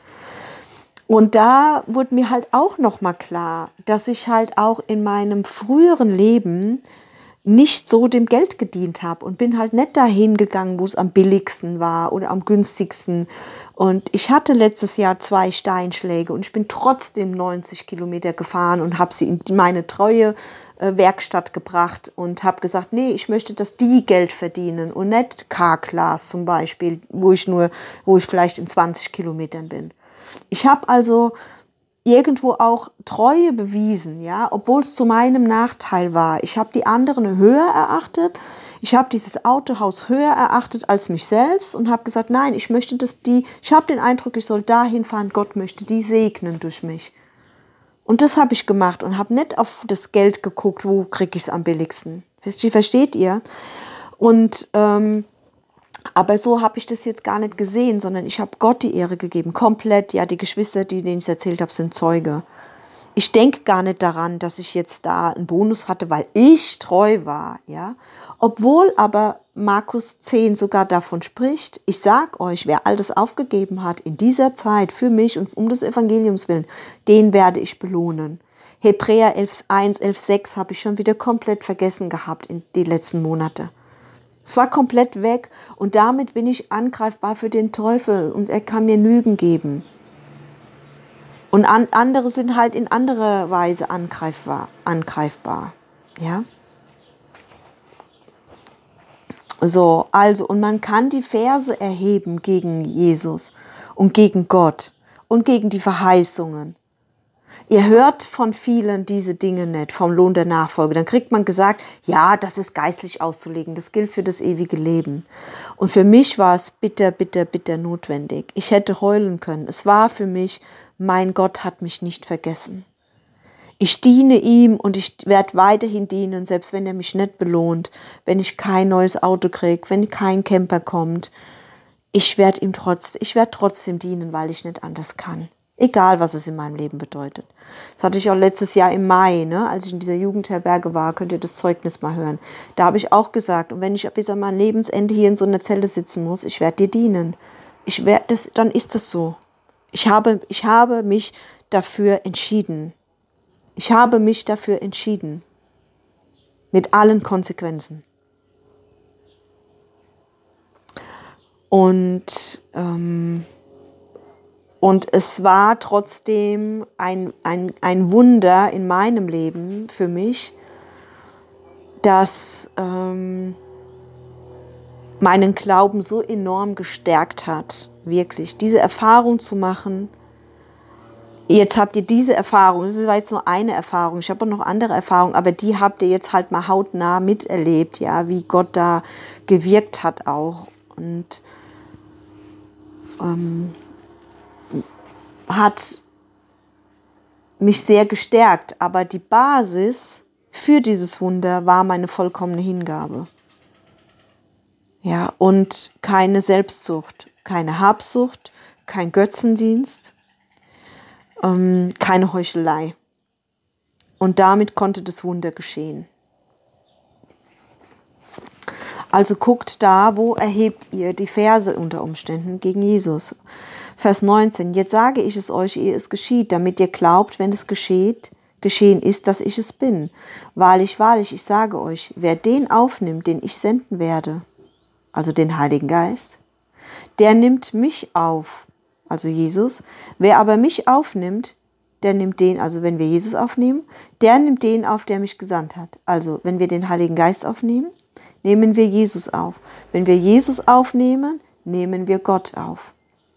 Und da wurde mir halt auch nochmal klar, dass ich halt auch in meinem früheren Leben nicht so dem Geld gedient habe und bin halt nicht dahin gegangen, wo es am billigsten war oder am günstigsten. Und ich hatte letztes Jahr zwei Steinschläge und ich bin trotzdem neunzig Kilometer gefahren und habe sie in meine treue äh, Werkstatt gebracht und habe gesagt, nee, ich möchte, dass die Geld verdienen und nicht K-Class zum Beispiel, wo ich nur, wo ich vielleicht in zwanzig Kilometern bin. Ich habe also irgendwo auch Treue bewiesen, ja, obwohl es zu meinem Nachteil war. Ich habe die anderen höher erachtet. Ich habe dieses Autohaus höher erachtet als mich selbst und habe gesagt, nein, ich möchte, dass die, ich habe den Eindruck, ich soll dahin fahren, Gott möchte die segnen durch mich. Und das habe ich gemacht und habe nicht auf das Geld geguckt, wo kriege ich es am billigsten. Versteht ihr? Und ähm, aber so habe ich das jetzt gar nicht gesehen, sondern ich habe Gott die Ehre gegeben, komplett. Ja, die Geschwister, die, denen ich es erzählt habe, sind Zeuge. Ich denke gar nicht daran, dass ich jetzt da einen Bonus hatte, weil ich treu war. Ja, obwohl aber Markus zehn sogar davon spricht, ich sage euch, wer all das aufgegeben hat in dieser Zeit für mich und um des Evangeliums willen, den werde ich belohnen. Hebräer elf eins, elf sechs habe ich schon wieder komplett vergessen gehabt in die letzten Monate. Es war komplett weg und damit bin ich angreifbar für den Teufel und er kann mir Lügen geben. Und an, andere sind halt in anderer Weise angreifbar. angreifbar ja? So, also, und man kann die Verse erheben gegen Jesus und gegen Gott und gegen die Verheißungen. Ihr hört von vielen diese Dinge nicht, vom Lohn der Nachfolge. Dann kriegt man gesagt, ja, das ist geistlich auszulegen, das gilt für das ewige Leben. Und für mich war es bitter, bitter, bitter notwendig. Ich hätte heulen können. Es war für mich, mein Gott hat mich nicht vergessen. Ich diene ihm und ich werde weiterhin dienen, selbst wenn er mich nicht belohnt, wenn ich kein neues Auto kriege, wenn kein Camper kommt. Ich werde ihm trotz, ich werde trotzdem dienen, weil ich nicht anders kann. Egal, was es in meinem Leben bedeutet. Das hatte ich auch letztes Jahr im Mai, ne, als ich in dieser Jugendherberge war, könnt ihr das Zeugnis mal hören. Da habe ich auch gesagt, und wenn ich bis an mein Lebensende hier in so einer Zelle sitzen muss, ich werde dir dienen. Ich werde das, dann ist das so. Ich habe, ich habe mich dafür entschieden. Ich habe mich dafür entschieden. Mit allen Konsequenzen. Und ähm, Und es war trotzdem ein, ein, ein Wunder in meinem Leben für mich, das ähm, meinen Glauben so enorm gestärkt hat, wirklich, diese Erfahrung zu machen. Jetzt habt ihr diese Erfahrung, das war jetzt nur eine Erfahrung, ich habe auch noch andere Erfahrungen, aber die habt ihr jetzt halt mal hautnah miterlebt, ja, wie Gott da gewirkt hat auch. Und ähm, hat mich sehr gestärkt, aber die Basis für dieses Wunder war meine vollkommene Hingabe. Ja, und keine Selbstsucht, keine Habsucht, kein Götzendienst, ähm, keine Heuchelei. Und damit konnte das Wunder geschehen. Also guckt da, wo erhebt ihr die Verse unter Umständen gegen Jesus. Vers neunzehn, jetzt sage ich es euch, ehe es geschieht, damit ihr glaubt, wenn es geschieht, geschehen ist, dass ich es bin. Wahrlich, wahrlich, ich sage euch, wer den aufnimmt, den ich senden werde, also den Heiligen Geist, der nimmt mich auf, also Jesus. Wer aber mich aufnimmt, der nimmt den, also wenn wir Jesus aufnehmen, der nimmt den auf, der mich gesandt hat. Also wenn wir den Heiligen Geist aufnehmen, nehmen wir Jesus auf. Wenn wir Jesus aufnehmen, nehmen wir Gott auf.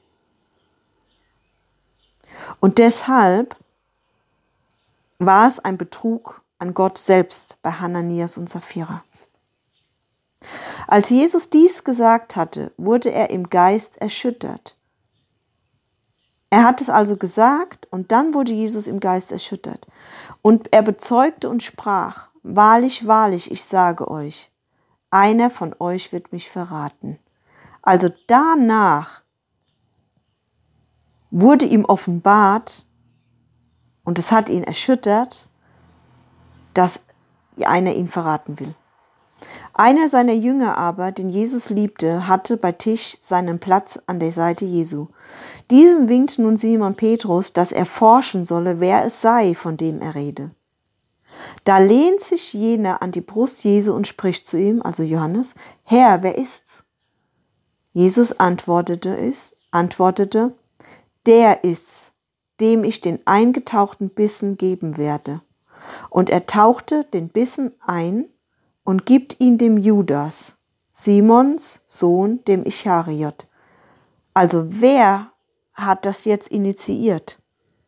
Und deshalb war es ein Betrug an Gott selbst bei Hananias und Sapphira. Als Jesus dies gesagt hatte, wurde er im Geist erschüttert. Er hat es also gesagt und dann wurde Jesus im Geist erschüttert. Und er bezeugte und sprach, wahrlich, wahrlich, ich sage euch, einer von euch wird mich verraten. Also danach wurde ihm offenbart, und es hat ihn erschüttert, dass einer ihn verraten will. Einer seiner Jünger aber, den Jesus liebte, hatte bei Tisch seinen Platz an der Seite Jesu. Diesem winkt nun Simon Petrus, dass er forschen solle, wer es sei, von dem er rede. Da lehnt sich jener an die Brust Jesu und spricht zu ihm, also Johannes, Herr, wer ist's? Jesus antwortete, ist, antwortete, der ist's, dem ich den eingetauchten Bissen geben werde. Und er tauchte den Bissen ein und gibt ihn dem Judas, Simons Sohn, dem Ischariot. Also wer hat das jetzt initiiert?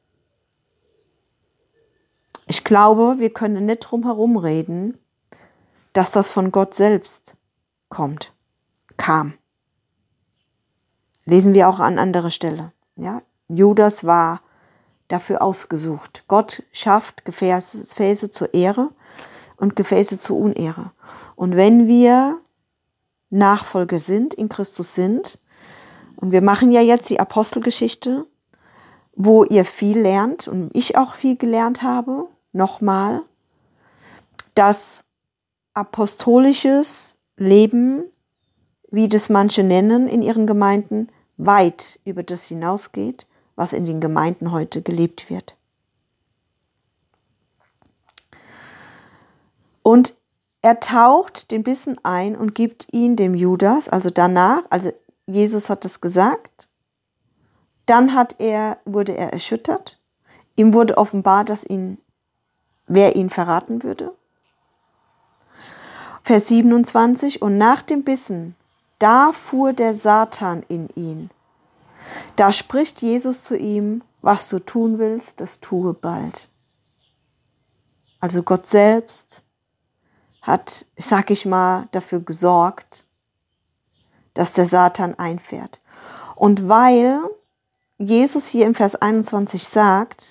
Ich glaube, wir können nicht drum herum reden, dass das von Gott selbst kommt, kam. Lesen wir auch an anderer Stelle. Ja? Judas war dafür ausgesucht. Gott schafft Gefäße zur Ehre und Gefäße zur Unehre. Und wenn wir Nachfolger sind, in Christus sind, und wir machen ja jetzt die Apostelgeschichte, wo ihr viel lernt und ich auch viel gelernt habe, nochmal, dass apostolisches Leben, wie das manche nennen in ihren Gemeinden, weit über das hinausgeht, was in den Gemeinden heute gelebt wird. Und er taucht den Bissen ein und gibt ihn dem Judas, also danach, also Jesus hat es gesagt, dann hat er, wurde er erschüttert, ihm wurde offenbar, dass ihn, wer ihn verraten würde. Vers siebenundzwanzig, und nach dem Bissen, da fuhr der Satan in ihn. Da spricht Jesus zu ihm, was du tun willst, das tue bald. Also Gott selbst hat, sag ich mal, dafür gesorgt, dass der Satan einfährt. Und weil Jesus hier im Vers einundzwanzig sagt,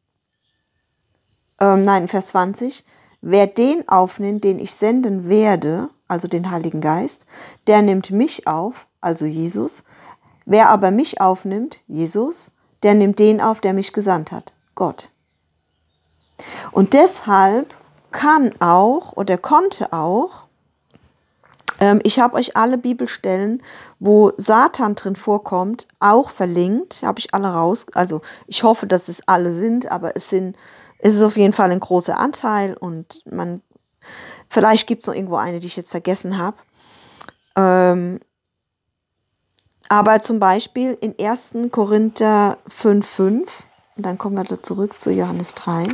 ähm, nein, Vers zwanzig, wer den aufnimmt, den ich senden werde, also den Heiligen Geist, der nimmt mich auf, also Jesus. Wer aber mich aufnimmt, Jesus, der nimmt den auf, der mich gesandt hat, Gott. Und deshalb kann auch oder konnte auch, ähm, ich habe euch alle Bibelstellen, wo Satan drin vorkommt, auch verlinkt, habe ich alle raus, also ich hoffe, dass es alle sind, aber es sind, es ist auf jeden Fall ein großer Anteil und man, vielleicht gibt es noch irgendwo eine, die ich jetzt vergessen habe. Ähm, aber zum Beispiel in ersten Korinther fünf fünf, und dann kommen wir da zurück zu Johannes drei.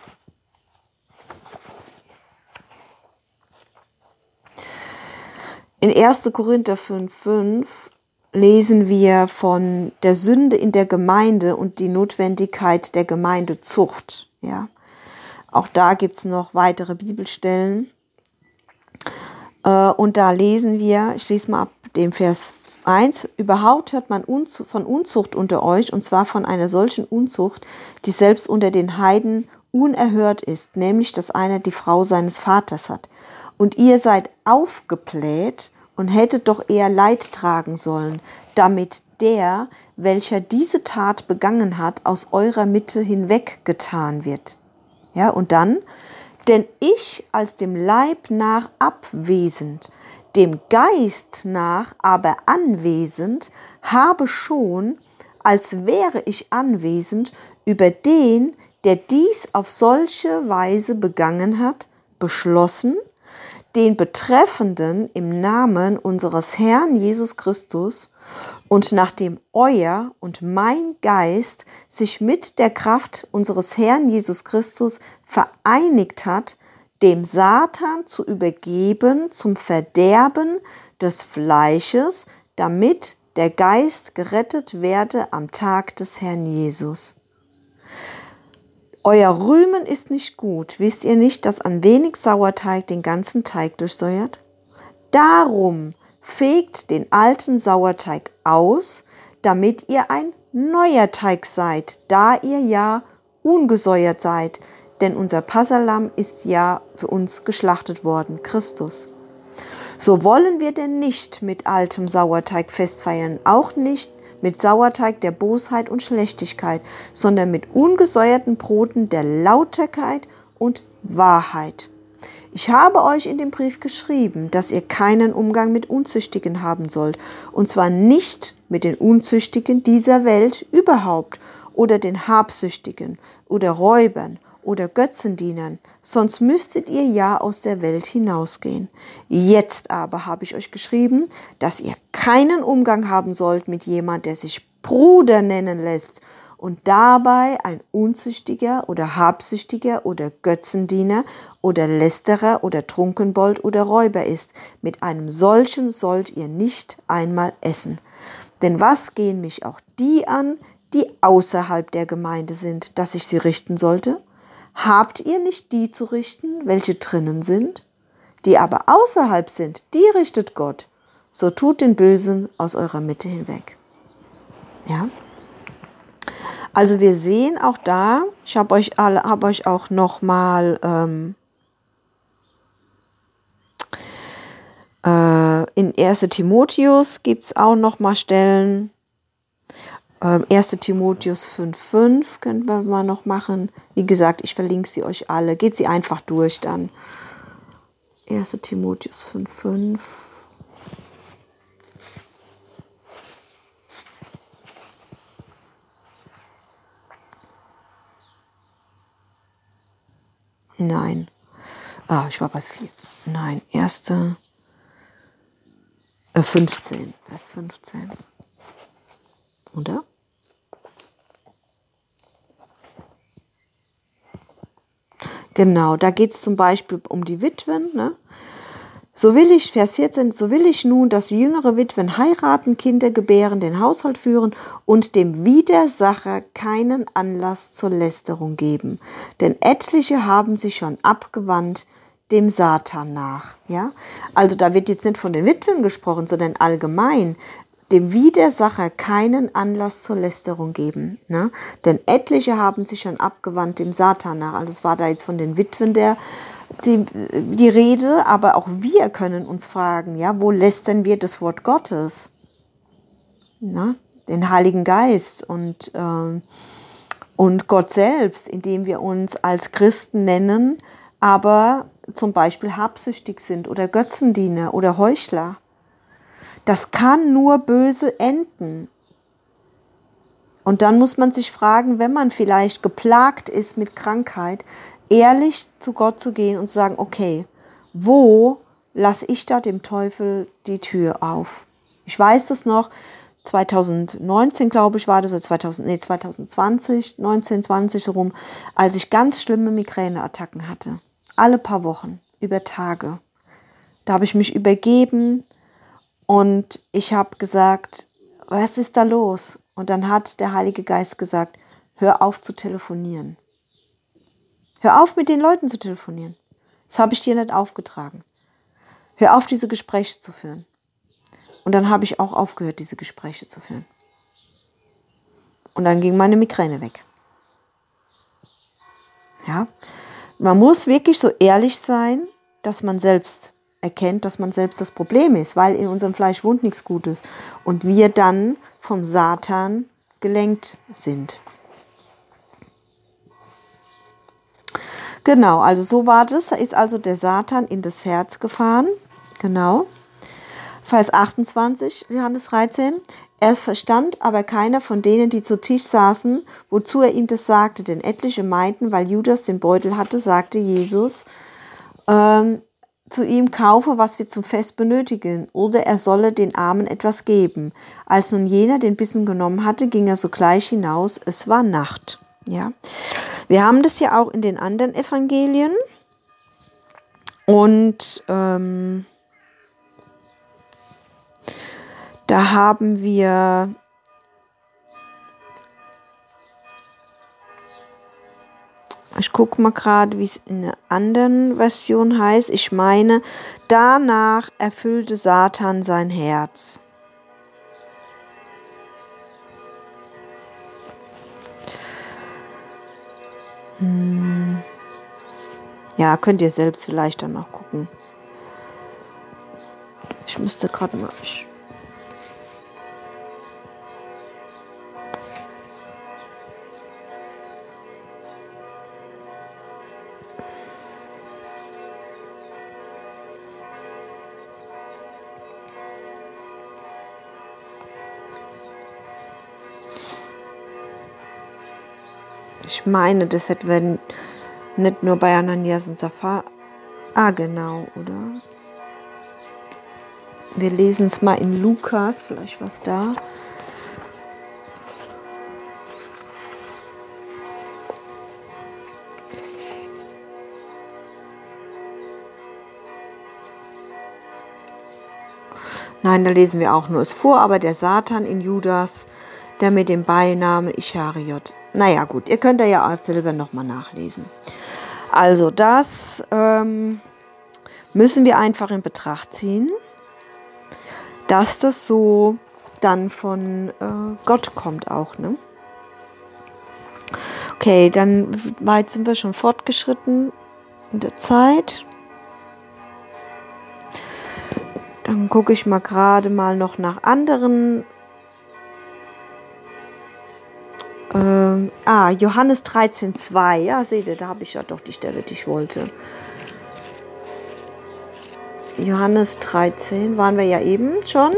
In ersten Korinther fünf fünf lesen wir von der Sünde in der Gemeinde und die Notwendigkeit der Gemeindezucht. Ja. Auch da gibt es noch weitere Bibelstellen. Äh, und da lesen wir, ich lese mal ab dem Vers eins, überhaupt hört man Unzu- von Unzucht unter euch, und zwar von einer solchen Unzucht, die selbst unter den Heiden unerhört ist, nämlich, dass einer die Frau seines Vaters hat. Und ihr seid aufgebläht und hättet doch eher Leid tragen sollen, damit der, welcher diese Tat begangen hat, aus eurer Mitte hinweggetan wird. Ja, und dann, denn ich als dem Leib nach abwesend, dem Geist nach aber anwesend, habe schon, als wäre ich anwesend, über den, der dies auf solche Weise begangen hat, beschlossen, den Betreffenden im Namen unseres Herrn Jesus Christus und nachdem euer und mein Geist sich mit der Kraft unseres Herrn Jesus Christus vereinigt hat, dem Satan zu übergeben zum Verderben des Fleisches, damit der Geist gerettet werde am Tag des Herrn Jesus. Euer Rühmen ist nicht gut. Wisst ihr nicht, dass ein wenig Sauerteig den ganzen Teig durchsäuert? Darum fegt den alten Sauerteig aus, damit ihr ein neuer Teig seid, da ihr ja ungesäuert seid. Denn unser Passahlamm ist ja für uns geschlachtet worden, Christus. So wollen wir denn nicht mit altem Sauerteig festfeiern, auch nicht mit Sauerteig der Bosheit und Schlechtigkeit, sondern mit ungesäuerten Broten der Lauterkeit und Wahrheit. Ich habe euch in dem Brief geschrieben, dass ihr keinen Umgang mit Unzüchtigen haben sollt, und zwar nicht mit den Unzüchtigen dieser Welt überhaupt oder den Habsüchtigen oder Räubern oder Götzendienern, sonst müsstet ihr ja aus der Welt hinausgehen. Jetzt aber habe ich euch geschrieben, dass ihr keinen Umgang haben sollt mit jemand, der sich Bruder nennen lässt und dabei ein Unzüchtiger oder Habsüchtiger oder Götzendiener oder Lästerer oder Trunkenbold oder Räuber ist. Mit einem solchen sollt ihr nicht einmal essen. Denn was gehen mich auch die an, die außerhalb der Gemeinde sind, dass ich sie richten sollte? Habt ihr nicht die zu richten, welche drinnen sind? Die aber außerhalb sind, die richtet Gott. So tut den Bösen aus eurer Mitte hinweg. Ja. Also wir sehen auch da, ich habe euch alle, habe euch auch nochmal ähm, äh, in ersten Timotheus gibt es auch nochmal Stellen. Ähm, ersten Timotheus fünf fünf können wir mal noch machen. Wie gesagt, ich verlinke sie euch alle. Geht sie einfach durch dann. ersten Timotheus fünf fünf. Nein. Ah, ich war bei vier. Nein, erste äh, fünfzehn. Vers fünfzehn. Oder? Genau, da geht es zum Beispiel um die Witwen. Ne? So will ich, Vers vierzehn, so will ich nun, dass jüngere Witwen heiraten, Kinder gebären, den Haushalt führen und dem Widersacher keinen Anlass zur Lästerung geben. Denn etliche haben sich schon abgewandt dem Satan nach. Ja? Also da wird jetzt nicht von den Witwen gesprochen, sondern allgemein. Dem Widersacher keinen Anlass zur Lästerung geben. Ne? Denn etliche haben sich schon abgewandt dem Satan nach. Also es war da jetzt von den Witwen der Die, die Rede, aber auch wir können uns fragen, ja, wo lästern wir das Wort Gottes? Na, den Heiligen Geist und, äh, und Gott selbst, indem wir uns als Christen nennen, aber zum Beispiel habsüchtig sind oder Götzendiener oder Heuchler. Das kann nur böse enden. Und dann muss man sich fragen, wenn man vielleicht geplagt ist mit Krankheit, ehrlich zu Gott zu gehen und zu sagen, okay, wo lasse ich da dem Teufel die Tür auf? Ich weiß das noch, zwanzig neunzehn glaube ich war das, oder zweitausend, nee, zwanzig zwanzig, neunzehn, zwanzig so rum, als ich ganz schlimme Migräneattacken hatte. Alle paar Wochen, über Tage. Da habe ich mich übergeben und ich habe gesagt, was ist da los? Und dann hat der Heilige Geist gesagt, hör auf zu telefonieren. Hör auf, mit den Leuten zu telefonieren. Das habe ich dir nicht aufgetragen. Hör auf, diese Gespräche zu führen. Und dann habe ich auch aufgehört, diese Gespräche zu führen. Und dann ging meine Migräne weg. Ja, man muss wirklich so ehrlich sein, dass man selbst erkennt, dass man selbst das Problem ist, weil in unserem Fleisch wohnt nichts Gutes. Und wir dann vom Satan gelenkt sind. Genau, also so war das. Da ist also der Satan in das Herz gefahren. Genau. Vers achtundzwanzig, Johannes dreizehn. Es verstand aber keiner von denen, die zu Tisch saßen, wozu er ihm das sagte. Denn etliche meinten, weil Judas den Beutel hatte, sagte Jesus ähm, zu ihm, kaufe, was wir zum Fest benötigen, oder er solle den Armen etwas geben. Als nun jener den Bissen genommen hatte, ging er sogleich hinaus. Es war Nacht. Ja. Wir haben das ja auch in den anderen Evangelien. Und ähm, da haben wir ich gucke mal gerade, wie es in einer anderen Version heißt. Ich meine, danach erfüllte Satan sein Herz. Hm. Ja, könnt ihr selbst vielleicht dann noch gucken. Ich müsste gerade mal... Ich Ich meine, das hätten wir nicht nur bei Ananias und Sapphira. Ah, genau, oder? Wir lesen es mal in Lukas, vielleicht was da. Nein, da lesen wir auch nur es vor, aber der Satan in Judas, der mit dem Beinamen Ischariot. Naja, gut, ihr könnt ja auch selber nochmal nachlesen. Also das ähm, müssen wir einfach in Betracht ziehen, dass das so dann von äh, Gott kommt auch, ne? Okay, dann weit sind wir schon fortgeschritten in der Zeit. Dann gucke ich mal gerade mal noch nach anderen. Ähm, ah, Johannes dreizehn zwei. Ja, seht ihr, da habe ich ja doch die Stelle, die ich wollte. Johannes dreizehn waren wir ja eben schon.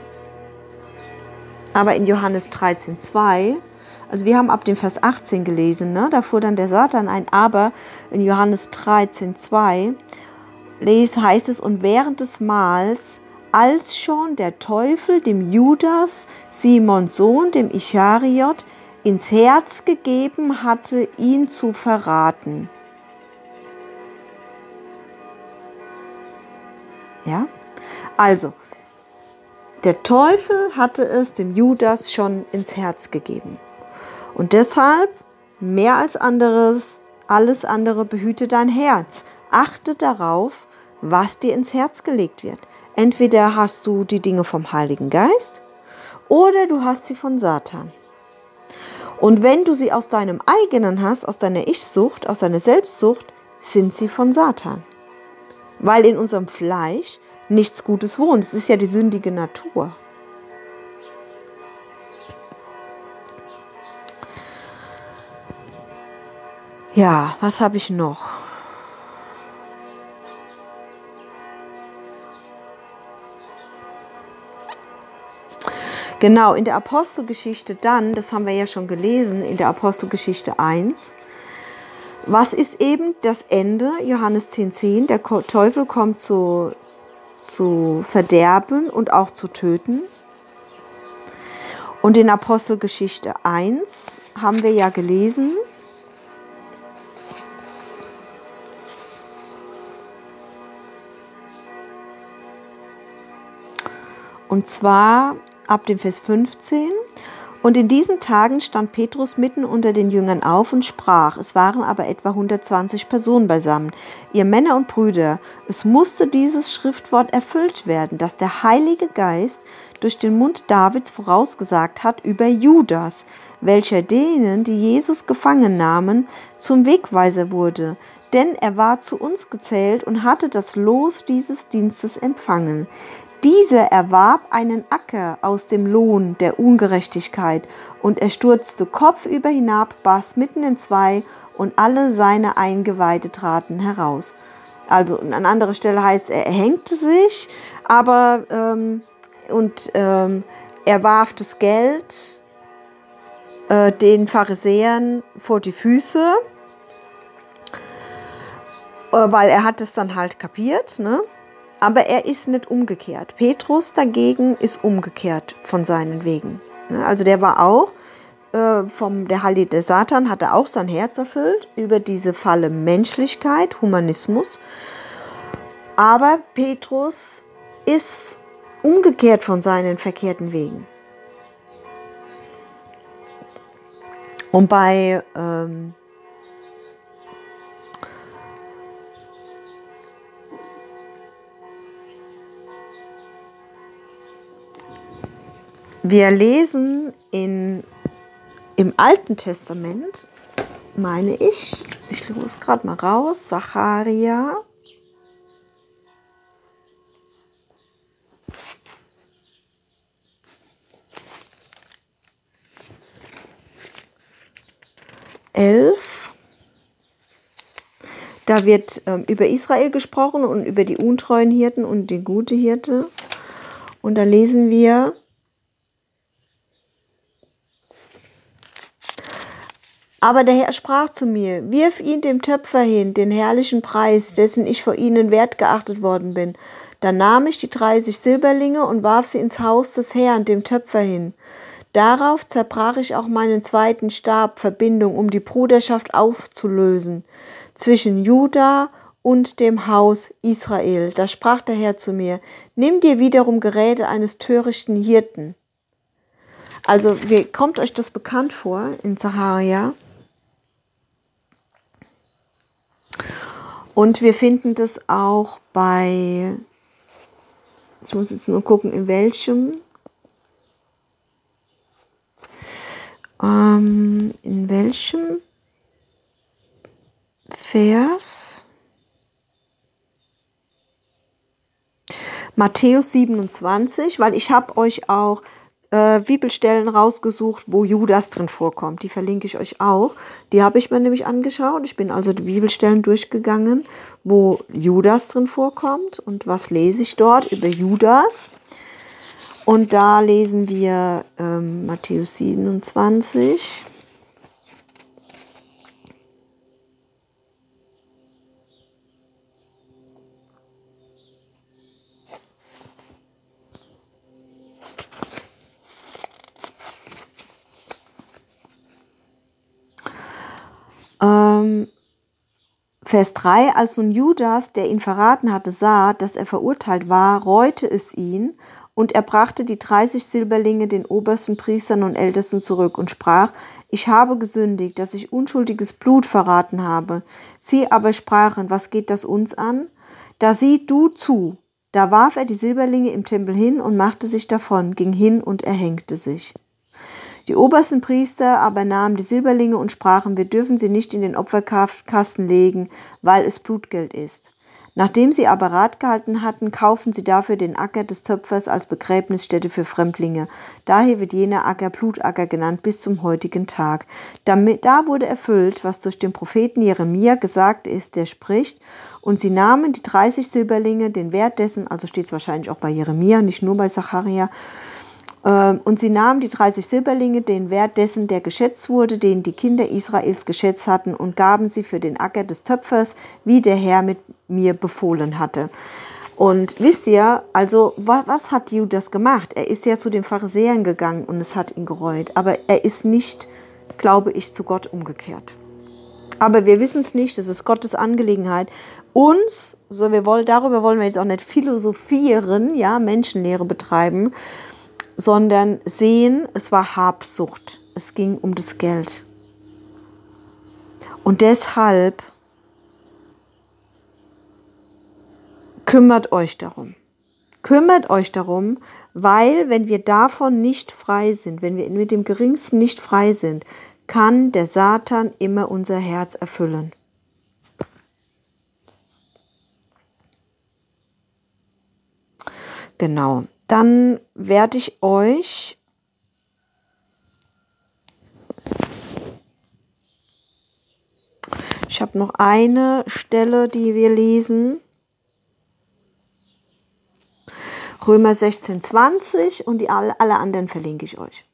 Aber in Johannes dreizehn zwei, also wir haben ab dem Vers achtzehn gelesen, ne? Da fuhr dann der Satan ein, aber in Johannes dreizehn zwei heißt es, und während des Mahls, als schon der Teufel dem Judas, Simons Sohn, dem Ischariot, ins Herz gegeben hatte, ihn zu verraten. Ja? Also, der Teufel hatte es dem Judas schon ins Herz gegeben. Und deshalb, mehr als anderes, alles andere behüte dein Herz. Achte darauf, was dir ins Herz gelegt wird. Entweder hast du die Dinge vom Heiligen Geist oder du hast sie von Satan. Und wenn du sie aus deinem eigenen hast, aus deiner Ich-Sucht, aus deiner Selbstsucht, sind sie von Satan. Weil in unserem Fleisch nichts Gutes wohnt. Es ist ja die sündige Natur. Ja, was habe ich noch? Genau, in der Apostelgeschichte dann, das haben wir ja schon gelesen, in der Apostelgeschichte eins. Was ist eben das Ende? Johannes zehn zehn, der Teufel kommt zu, zu verderben und auch zu töten. Und in Apostelgeschichte eins haben wir ja gelesen, und zwar ab dem Vers fünfzehn. Und in diesen Tagen stand Petrus mitten unter den Jüngern auf und sprach. Es waren aber etwa hundertzwanzig Personen beisammen. Ihr Männer und Brüder, es musste dieses Schriftwort erfüllt werden, das der Heilige Geist durch den Mund Davids vorausgesagt hat über Judas, welcher denen, die Jesus gefangen nahmen, zum Wegweiser wurde. Denn er war zu uns gezählt und hatte das Los dieses Dienstes empfangen. Dieser erwarb einen Acker aus dem Lohn der Ungerechtigkeit, und er stürzte kopfüber hinab, barst mitten in zwei, und alle seine Eingeweide traten heraus. Also an anderer Stelle heißt, er hängte sich, aber ähm, und ähm, er warf das Geld äh, den Pharisäern vor die Füße, äh, weil er hat es dann halt kapiert, ne? Aber er ist nicht umgekehrt. Petrus dagegen ist umgekehrt von seinen Wegen. Also der war auch, äh, vom, der Heilige Satan hatte auch sein Herz erfüllt über diese Falle Menschlichkeit, Humanismus. Aber Petrus ist umgekehrt von seinen verkehrten Wegen. Und bei ähm, wir lesen in, im Alten Testament, meine ich, ich lese gerade mal raus, Sacharja, elf, da wird ähm, über Israel gesprochen und über die untreuen Hirten und die gute Hirte. Und da lesen wir, aber der Herr sprach zu mir, wirf ihn dem Töpfer hin, den herrlichen Preis, dessen ich vor ihnen wert geachtet worden bin. Dann nahm ich die dreißig Silberlinge und warf sie ins Haus des Herrn, dem Töpfer hin. Darauf zerbrach ich auch meinen zweiten Stab, Verbindung, um die Bruderschaft aufzulösen, zwischen Juda und dem Haus Israel. Da sprach der Herr zu mir, nimm dir wiederum Geräte eines törichten Hirten. Also, wie kommt euch das bekannt vor in Sacharja? Und wir finden das auch bei, ich muss jetzt nur gucken, in welchem, ähm, in welchem Vers? Matthäus siebenundzwanzig, weil ich habe euch auch äh, Bibelstellen rausgesucht, wo Judas drin vorkommt. Die verlinke ich euch auch. Die habe ich mir nämlich angeschaut. Ich bin also die Bibelstellen durchgegangen, wo Judas drin vorkommt. Und was lese ich dort über Judas? Und da lesen wir ähm, Matthäus siebenundzwanzig. Vers drei, als nun Judas, der ihn verraten hatte, sah, dass er verurteilt war, reute es ihn, und er brachte die dreißig Silberlinge den obersten Priestern und Ältesten zurück und sprach, ich habe gesündigt, dass ich unschuldiges Blut verraten habe. Sie aber sprachen, was geht das uns an? Da sieh du zu. Da warf er die Silberlinge im Tempel hin und machte sich davon, ging hin und erhängte sich. Die obersten Priester aber nahmen die Silberlinge und sprachen, wir dürfen sie nicht in den Opferkasten legen, weil es Blutgeld ist. Nachdem sie aber Rat gehalten hatten, kauften sie dafür den Acker des Töpfers als Begräbnisstätte für Fremdlinge. Daher wird jener Acker Blutacker genannt bis zum heutigen Tag. Damit, da wurde erfüllt, was durch den Propheten Jeremia gesagt ist, der spricht, und sie nahmen die dreißig Silberlinge, den Wert dessen, also steht es wahrscheinlich auch bei Jeremia, nicht nur bei Zacharia, und sie nahmen die dreißig Silberlinge, den Wert dessen, der geschätzt wurde, den die Kinder Israels geschätzt hatten, und gaben sie für den Acker des Töpfers, wie der Herr mit mir befohlen hatte. Und wisst ihr, also was hat Judas gemacht? Er ist ja zu den Pharisäern gegangen und es hat ihn gereut. Aber er ist nicht, glaube ich, zu Gott umgekehrt. Aber wir wissen es nicht, das ist Gottes Angelegenheit. Uns, so wir wollen, darüber wollen wir jetzt auch nicht philosophieren, ja, Menschenlehre betreiben, sondern sehen, es war Habsucht. Es ging um das Geld. Und deshalb kümmert euch darum. Kümmert euch darum, weil wenn wir davon nicht frei sind, wenn wir mit dem Geringsten nicht frei sind, kann der Satan immer unser Herz erfüllen. Genau. Dann werde ich euch ich habe noch eine Stelle, die wir lesen. Römer sechzehn, zwanzig und die alle, alle anderen verlinke ich euch.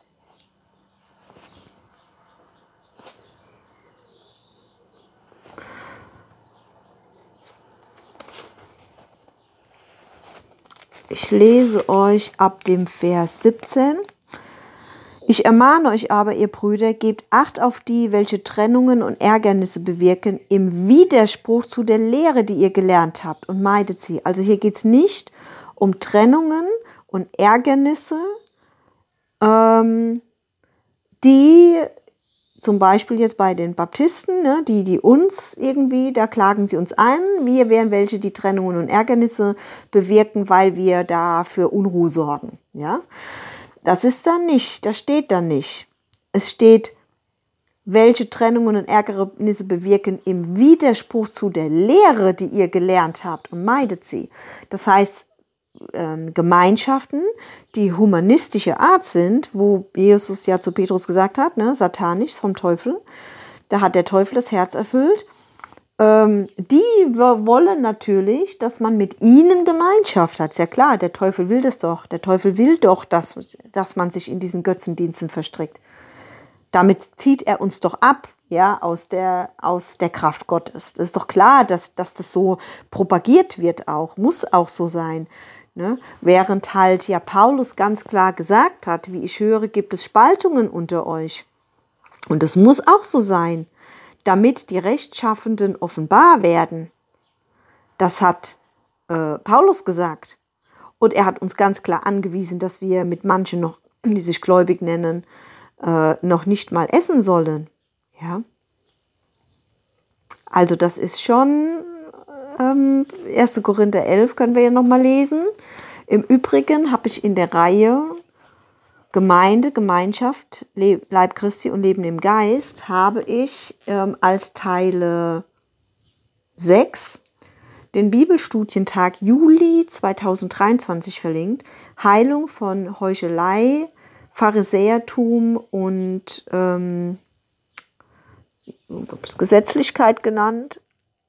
Ich lese euch ab dem Vers siebzehn. Ich ermahne euch aber, ihr Brüder, gebt Acht auf die, welche Trennungen und Ärgernisse bewirken, im Widerspruch zu der Lehre, die ihr gelernt habt, und meidet sie. Also hier geht es nicht um Trennungen und Ärgernisse, ähm, die zum Beispiel jetzt bei den Baptisten, ne, die, die uns irgendwie, da klagen sie uns ein, wir wären welche, die Trennungen und Ärgernisse bewirken, weil wir da für Unruhe sorgen. Ja? Das ist dann nicht, das steht dann nicht. Es steht, welche Trennungen und Ärgernisse bewirken im Widerspruch zu der Lehre, die ihr gelernt habt, und meidet sie. Das heißt, ähm, Gemeinschaften, die humanistische Art sind, wo Jesus ja zu Petrus gesagt hat, ne, satanisch vom Teufel, da hat der Teufel das Herz erfüllt, ähm, die wollen natürlich, dass man mit ihnen Gemeinschaft hat. Ist ja klar, der Teufel will das doch. Der Teufel will doch, dass, dass man sich in diesen Götzendiensten verstrickt. Damit zieht er uns doch ab, ja, aus der, aus der Kraft Gottes. Das ist doch klar, dass, dass das so propagiert wird auch, muss auch so sein. Ne? Während halt ja Paulus ganz klar gesagt hat, wie ich höre, gibt es Spaltungen unter euch. Und das muss auch so sein, damit die Rechtschaffenden offenbar werden. Das hat äh, Paulus gesagt. Und er hat uns ganz klar angewiesen, dass wir mit manchen noch, die sich gläubig nennen, äh, noch nicht mal essen sollen. Ja? Also das ist schon ähm, erster Korinther elf können wir ja nochmal lesen. Im Übrigen habe ich in der Reihe Gemeinde, Gemeinschaft, Leib Christi und Leben im Geist, habe ich ähm, als Teile sechs den Bibelstudientag Juli zweitausenddreiundzwanzig verlinkt. Heilung von Heuchelei, Pharisäertum und ähm, Gesetzlichkeit genannt.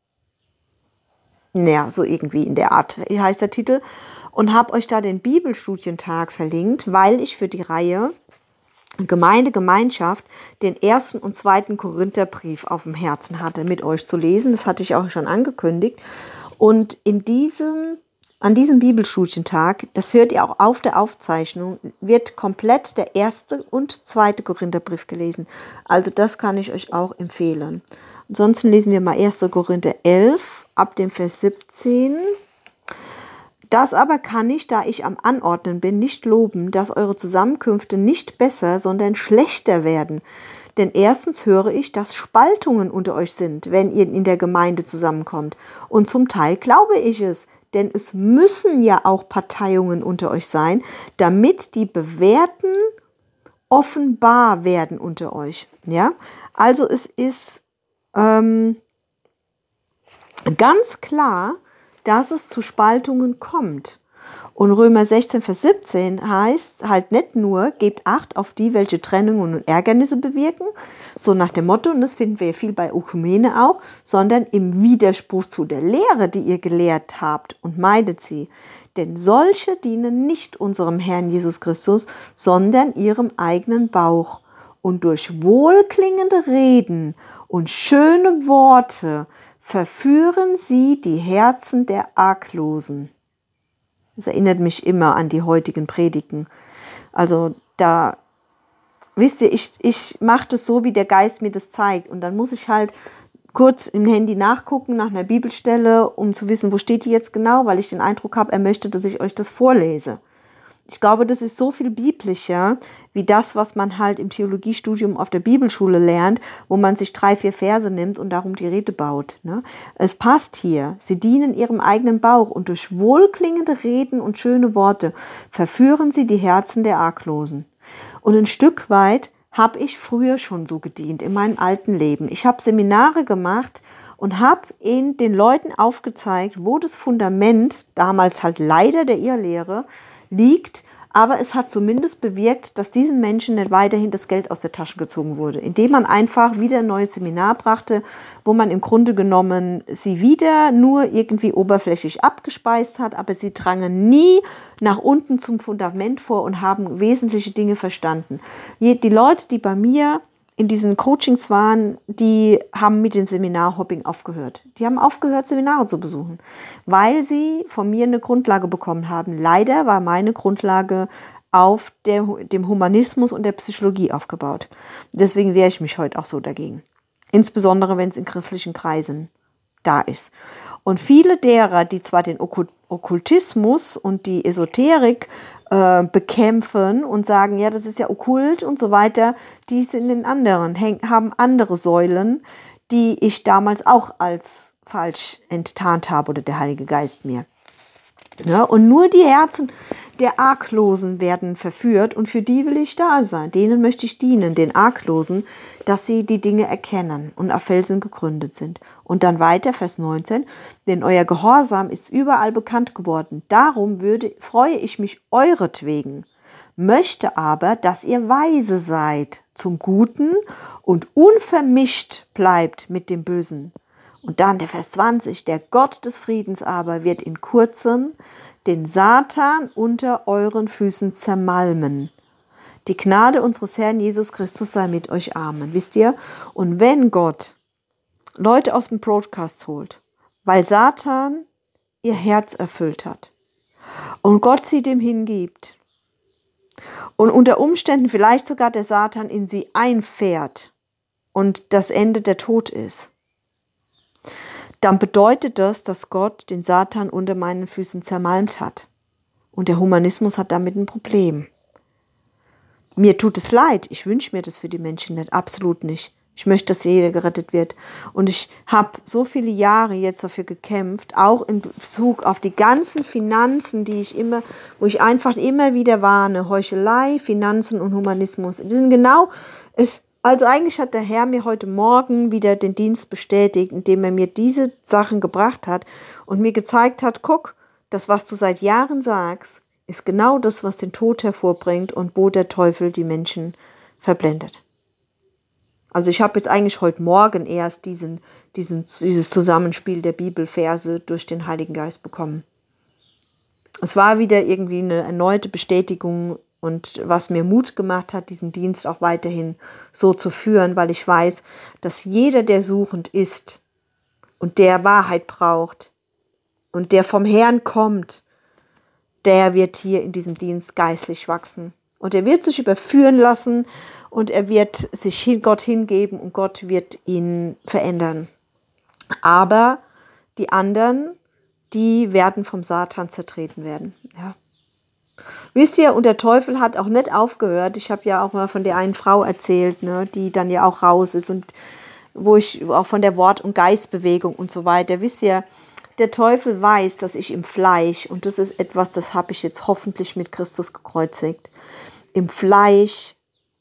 Naja, so irgendwie in der Art heißt der Titel. Und habe euch da den Bibelstudientag verlinkt, weil ich für die Reihe Gemeinde, Gemeinschaft den ersten und zweiten Korintherbrief auf dem Herzen hatte, mit euch zu lesen. Das hatte ich auch schon angekündigt. Und in diesem, an diesem Bibelstudientag, das hört ihr auch auf der Aufzeichnung, wird komplett der erste und zweite Korintherbrief gelesen. Also das kann ich euch auch empfehlen. Ansonsten lesen wir mal erster Korinther elf, ab dem Vers siebzehn. Das aber kann ich, da ich am Anordnen bin, nicht loben, dass eure Zusammenkünfte nicht besser, sondern schlechter werden. Denn erstens höre ich, dass Spaltungen unter euch sind, wenn ihr in der Gemeinde zusammenkommt. Und zum Teil glaube ich es, denn es müssen ja auch Parteiungen unter euch sein, damit die Bewährten offenbar werden unter euch. Ja? Also es ist ähm, ganz klar, dass es zu Spaltungen kommt. Und Römer sechzehn, Vers siebzehn heißt halt nicht nur, gebt Acht auf die, welche Trennungen und Ärgernisse bewirken, so nach dem Motto, und das finden wir ja viel bei Ökumene auch, sondern im Widerspruch zu der Lehre, die ihr gelehrt habt, und meidet sie. Denn solche dienen nicht unserem Herrn Jesus Christus, sondern ihrem eigenen Bauch. Und durch wohlklingende Reden und schöne Worte verführen sie die Herzen der Arglosen. Das erinnert mich immer an die heutigen Predigten. Also da, wisst ihr, ich, ich mache das so, wie der Geist mir das zeigt. Und dann muss ich halt kurz im Handy nachgucken nach einer Bibelstelle, um zu wissen, wo steht die jetzt genau, weil ich den Eindruck habe, er möchte, dass ich euch das vorlese. Ich glaube, das ist so viel biblischer, wie das, was man halt im Theologiestudium auf der Bibelschule lernt, wo man sich drei, vier Verse nimmt und darum die Rede baut. Ne? Es passt hier. Sie dienen ihrem eigenen Bauch und durch wohlklingende Reden und schöne Worte verführen sie die Herzen der Arglosen. Und ein Stück weit habe ich früher schon so gedient, in meinem alten Leben. Ich habe Seminare gemacht und habe ihnen den Leuten aufgezeigt, wo das Fundament, damals halt leider der Irrlehre, liegt, aber es hat zumindest bewirkt, dass diesen Menschen nicht weiterhin das Geld aus der Tasche gezogen wurde, indem man einfach wieder ein neues Seminar brachte, wo man im Grunde genommen sie wieder nur irgendwie oberflächlich abgespeist hat, aber sie drangen nie nach unten zum Fundament vor und haben wesentliche Dinge verstanden. Die Leute, die bei mir in diesen Coachings waren, die haben mit dem Seminarhopping aufgehört. Die haben aufgehört, Seminare zu besuchen, weil sie von mir eine Grundlage bekommen haben. Leider war meine Grundlage auf der, dem Humanismus und der Psychologie aufgebaut. Deswegen wehre ich mich heute auch so dagegen. Insbesondere, wenn es in christlichen Kreisen da ist. Und viele derer, die zwar den Okkultismus und die Esoterik äh, bekämpfen und sagen, ja, das ist ja okkult und so weiter, die sind in anderen, haben andere Säulen, die ich damals auch als falsch enttarnt habe oder der Heilige Geist mir. Ja, und nur die Herzen der Arglosen werden verführt und für die will ich da sein. Denen möchte ich dienen, den Arglosen, dass sie die Dinge erkennen und auf Felsen gegründet sind. Und dann weiter, Vers neunzehn, denn euer Gehorsam ist überall bekannt geworden. Darum würde, freue ich mich euretwegen, möchte aber, dass ihr weise seid zum Guten und unvermischt bleibt mit dem Bösen. Und dann der Vers zwanzig, der Gott des Friedens aber wird in kurzem den Satan unter euren Füßen zermalmen. Die Gnade unseres Herrn Jesus Christus sei mit euch. Amen. Wisst ihr? Und wenn Gott Leute aus dem Broadcast holt, weil Satan ihr Herz erfüllt hat und Gott sie dem hingibt und unter Umständen vielleicht sogar der Satan in sie einfährt und das Ende der Tod ist, dann bedeutet das, dass Gott den Satan unter meinen Füßen zermalmt hat. Und der Humanismus hat damit ein Problem. Mir tut es leid, ich wünsche mir das für die Menschen nicht, absolut nicht. Ich möchte, dass jeder gerettet wird. Und ich habe so viele Jahre jetzt dafür gekämpft, auch in Bezug auf die ganzen Finanzen, die ich immer, wo ich einfach immer wieder warne, Heuchelei, Finanzen und Humanismus. Die sind genau, es Also eigentlich hat der Herr mir heute Morgen wieder den Dienst bestätigt, indem er mir diese Sachen gebracht hat und mir gezeigt hat, guck, das, was du seit Jahren sagst, ist genau das, was den Tod hervorbringt und wo der Teufel die Menschen verblendet. Also ich habe jetzt eigentlich heute Morgen erst diesen, diesen, dieses Zusammenspiel der Bibelverse durch den Heiligen Geist bekommen. Es war wieder irgendwie eine erneute Bestätigung und was mir Mut gemacht hat, diesen Dienst auch weiterhin so zu führen, weil ich weiß, dass jeder, der suchend ist und der Wahrheit braucht und der vom Herrn kommt, der wird hier in diesem Dienst geistlich wachsen Und er wird sich überführen lassen und er wird sich hin, Gott hingeben und Gott wird ihn verändern. Aber die anderen, die werden vom Satan zertreten werden. Ja. Wisst ihr, und der Teufel hat auch nicht aufgehört. Ich habe ja auch mal von der einen Frau erzählt, ne, die dann ja auch raus ist und wo ich auch von der Wort- und Geistbewegung und so weiter. Wisst ihr, der Teufel weiß, dass ich im Fleisch, und das ist etwas, das habe ich jetzt hoffentlich mit Christus gekreuzigt, im Fleisch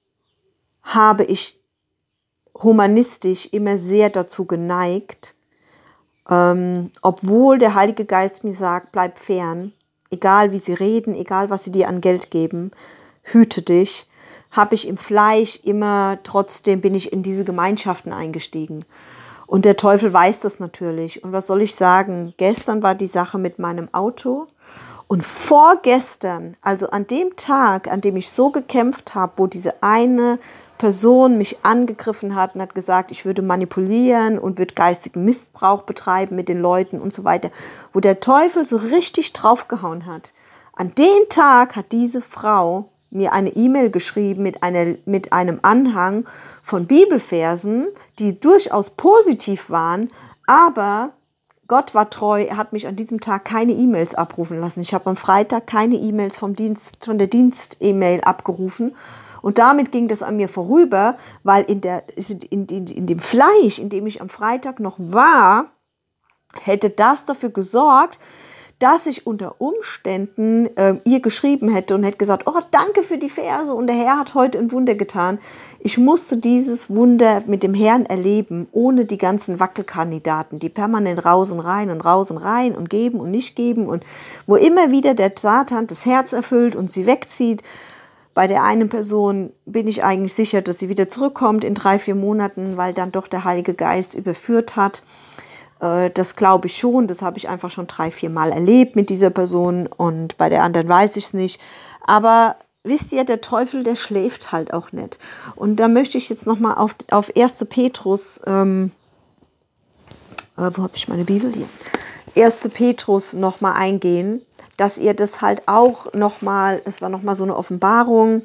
habe ich humanistisch immer sehr dazu geneigt, ähm, obwohl der Heilige Geist mir sagt, bleib fern, egal wie sie reden, egal was sie dir an Geld geben, hüte dich, habe ich im Fleisch immer, trotzdem bin ich in diese Gemeinschaften eingestiegen. Und der Teufel weiß das natürlich. Und was soll ich sagen? Gestern war die Sache mit meinem Auto. Und vorgestern, also an dem Tag, an dem ich so gekämpft habe, wo diese eine Person mich angegriffen hat und hat gesagt, ich würde manipulieren und würde geistigen Missbrauch betreiben mit den Leuten und so weiter, wo der Teufel so richtig draufgehauen hat. An dem Tag hat diese Frau mir eine E-Mail geschrieben mit, einer, mit einem Anhang von Bibelversen, die durchaus positiv waren, aber Gott war treu, er hat mich an diesem Tag keine E-Mails abrufen lassen. Ich habe am Freitag keine E-Mails vom Dienst, von der Dienst-E-Mail abgerufen und damit ging das an mir vorüber, weil in, der, in, in, in dem Fleisch, in dem ich am Freitag noch war, hätte das dafür gesorgt, dass ich unter Umständen äh, ihr geschrieben hätte und hätte gesagt, oh, danke für die Verse und der Herr hat heute ein Wunder getan. Ich musste dieses Wunder mit dem Herrn erleben, ohne die ganzen Wackelkandidaten, die permanent raus und rein und raus und rein und geben und nicht geben und wo immer wieder der Satan das Herz erfüllt und sie wegzieht. Bei der einen Person bin ich eigentlich sicher, dass sie wieder zurückkommt in drei, vier Monaten, weil dann doch der Heilige Geist überführt hat. Das glaube ich schon, das habe ich einfach schon drei, vier Mal erlebt mit dieser Person und bei der anderen weiß ich es nicht. Aber wisst ihr, der Teufel, der schläft halt auch nicht. Und da möchte ich jetzt nochmal auf, auf erster Petrus, ähm, äh, wo habe ich meine Bibel hier? erster Petrus nochmal eingehen, dass ihr das halt auch nochmal, es war nochmal so eine Offenbarung,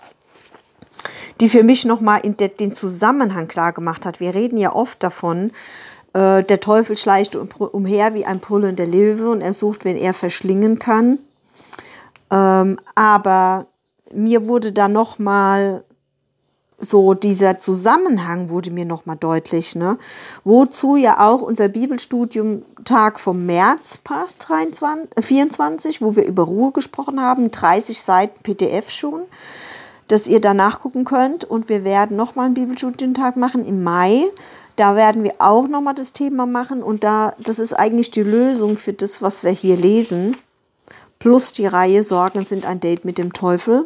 die für mich nochmal den Zusammenhang klar gemacht hat. Wir reden ja oft davon, der Teufel schleicht umher wie ein brüllender Löwe und er sucht, wen er verschlingen kann. Ähm, aber mir wurde da nochmal so dieser Zusammenhang wurde mir nochmal deutlich, ne? Wozu ja auch unser Bibelstudium-Tag vom März passt, vierundzwanzig, wo wir über Ruhe gesprochen haben, dreißig Seiten P D F schon, dass ihr da nachgucken könnt. Und wir werden nochmal einen Bibelstudientag machen im Mai. Da werden wir auch nochmal das Thema machen und da, das ist eigentlich die Lösung für das, was wir hier lesen, plus die Reihe Sorgen sind ein Date mit dem Teufel.